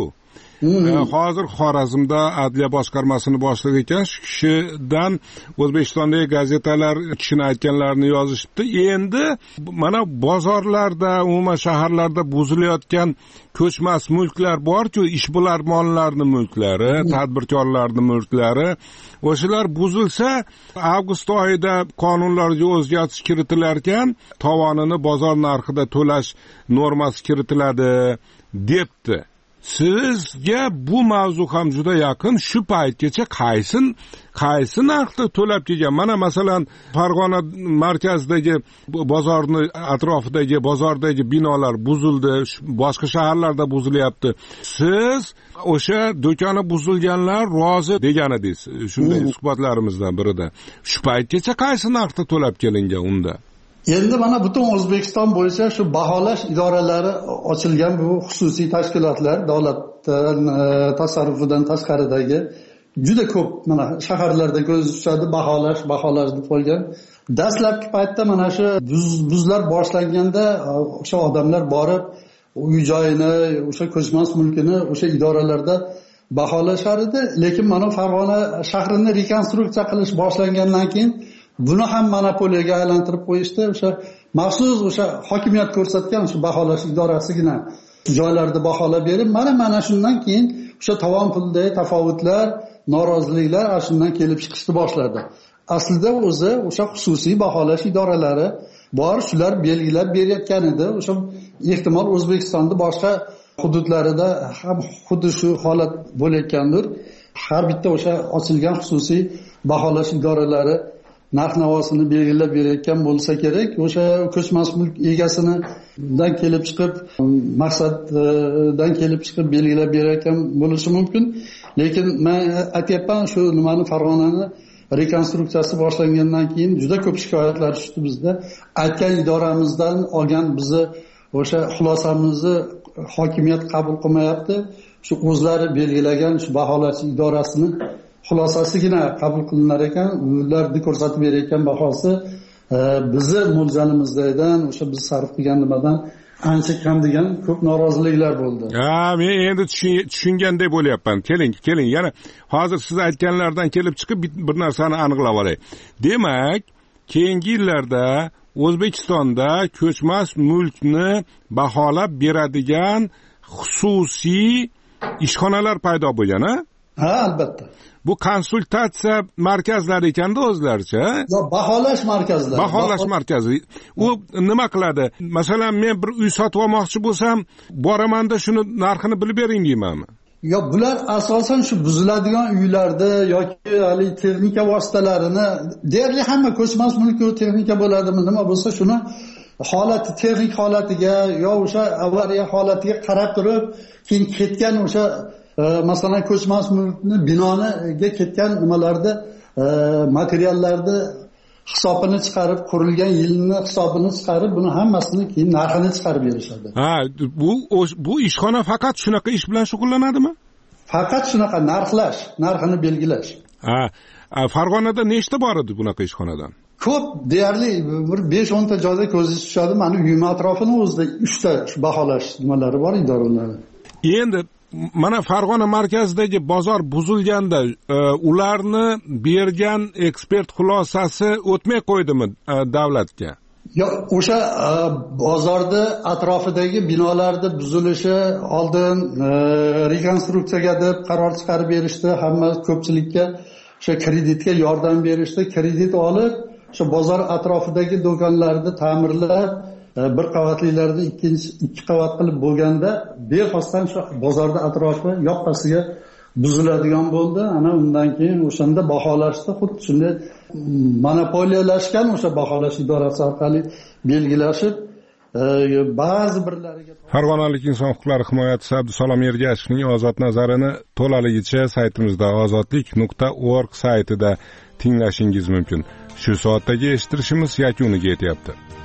Hozir Xorazmda adliya boshqarmasini boshlig'i ekan. Shu kishidan O'zbekistondagi gazetalar kishini aytganlarini yozishibdi. Endi mana bozorlarda, umuman shaharlarda buzilayotgan ko'chmas mulklar bor-ku, ishbilarmonlarning mulklari, tadbirkorlarning mulklari, o'shalar buzilsa, avgust oyida qonunlarga o'zgartirish kiritilar ekan, tovonini bozor narxida to'lash normasi kiritiladi debdi. Sizga bu mavzu ham juda yaqin. Shu paytgacha qaysi qaysi narxda to'lab kelgan? Mana masalan Farg'ona markazidagi bozorni atrofidagi bozordagi binolar buzildi, boshqa shaharlarda buzilyapti. Siz o'sha do'koni buzilganlar rozi degan edingiz shunday suhbatlarimizdan birida. Shu paytgacha qaysi narxda to'lab kelingan unda? Endi mana butun O'zbekiston bo'yicha shu baholash idoralari ochilgan, bu xususiy tashkilotlar, davlat tasarrufidan tashqaridagi juda ko'p mana shaharlarda ko'z tushadi, baholash, baholash deb qo'ygan. Dastlabki paytda mana shu buzlar boshlanganda o'sha odamlar borib uy joyini, o'sha ko'chmas mulkini o'sha idoralarda baholashar edi, lekin mana Farg'ona shahrini rekonstruksiya qilish boshlangandan keyin buni ham monopoliyaga aylantirib qo'yishdi. O'sha maxsus o'sha hokimiyat ko'rsatgan shu baholash idorasigina joylarda baholab berib, mana mana shundan keyin o'sha tovon pulidagi tafovutlar, noroziliklar shundan kelib chiqishni boshladi. Aslida o'zi o'sha xususiy baholash idoralari bor, shular belgilab berayotgan edi. O'sha ehtimol O'zbekistonning boshqa hududlarida ham xuddi shu holat bo'layotgandir. Har bitta o'sha ochilgan xususiy baholash idoralari narx-navosini belgilab berayotgan bo'lsa kerak. O'sha ko'chmas mulk egasinidan kelib chiqib, maqsaddan kelib chiqib belgilab berayotgan bo'lishi mumkin. Lekin men aytayapman, shu nimani Farg'onani rekonstruksiyasi boshlangandan keyin juda ko'p shikoyatlar tushdi bizda. Aytgan idoramizdan olgan bizni o'sha xulosamizni hokimiyat qabul qilmayapti. Shu o'zlari belgilagan shu baholash idorasini xulosasigina qabul qilinar ekan, ularni ko'rsatib berayotgan bahosi bizni mo'ljallimizdan, o'sha biz sarf qilgan nimadan ancha kam degan ko'p noroziliklar bo'ldi. Ha, men endi tushunganday bo'lyapman. Keling, keling, yana hozir siz aytganlardan kelib chiqib bir narsani aniqlab olay. Demak, keyingi yillarda O'zbekistonda ko'chmas mulkni baholab beradigan xususiy ishxonalar paydo bo'lgan, ha? Ha, albatta. Bu konsultatsiya markazlari ekanda o'zlaricha. Yo'q, baholash markazlari. Baholash markazi. U nima qiladi? Masalan, men bir uy sotib olmoqchi bo'lsam, boramanda shuni narxini bilib bering deymanmi? Yo'q, bular asosan shu buziladigan uylarda yoki hali texnika vositalarini, deyarli hamma ko'chmas mulk texnika bo'ladimi, nima bo'lsa shuni holati, texnik holatiga yo o'sha avariya holatiga qarab turib, keyin ketgan o'sha masalan ko'chmas mulkni binoniga ketgan nimalarda materiallarni hisobini chiqarib, qurilgan yilni hisobini chiqarib, buni hammasini keyin narxini chiqarib berishadi. Ha, bu bu ishxona faqat shunaqa ish bilan shug'ullanadimi? Faqat shunaqa narxlash, narxini belgilash. Ha, Farg'onada nechta bor edi bunaqa ishxonadan? Ko'p, deyarli bir besh o'n ta joyda ko'zingiz tushadi. Mana uyma atrofini o'zida uchta baholash nimalari bor, idoralari. Endi mana Farg'ona markazidagi bozor buzilganda ularni bergan ekspert xulosasi o'tmay qo'ydimi davlatga? Yo'q, o'sha bozorda atrofidagi binolarda buzilishi oldin rekonstruksiyaga deb qaror chiqarib berishdi, hamma ko'pchilikka o'sha kreditga yordam berishdi, kredit olib o'sha bozor atrofidagi do'konlarni ta'mirlab bir qavatlilarni ikkinchi ikki qavat qilib bo'lganda bexosdan shu bozorda atrofi yoppasiga buziladigan bo'ldi. Ana undan keyin o'shanda baholashda xuddi shunday monopoliyalashgan o'sha baholash idorasi orqali belgilashib ba'zi birlariga. Farg'onalik inson huquqlari himoyachisi Abdusalom Ergashevning ozod nazarini to'laligicha saytimizda ozodlik nuqta org saytida tinglashingiz mumkin. Shu soatdagi eshittirishimiz yakuniga yetyapti.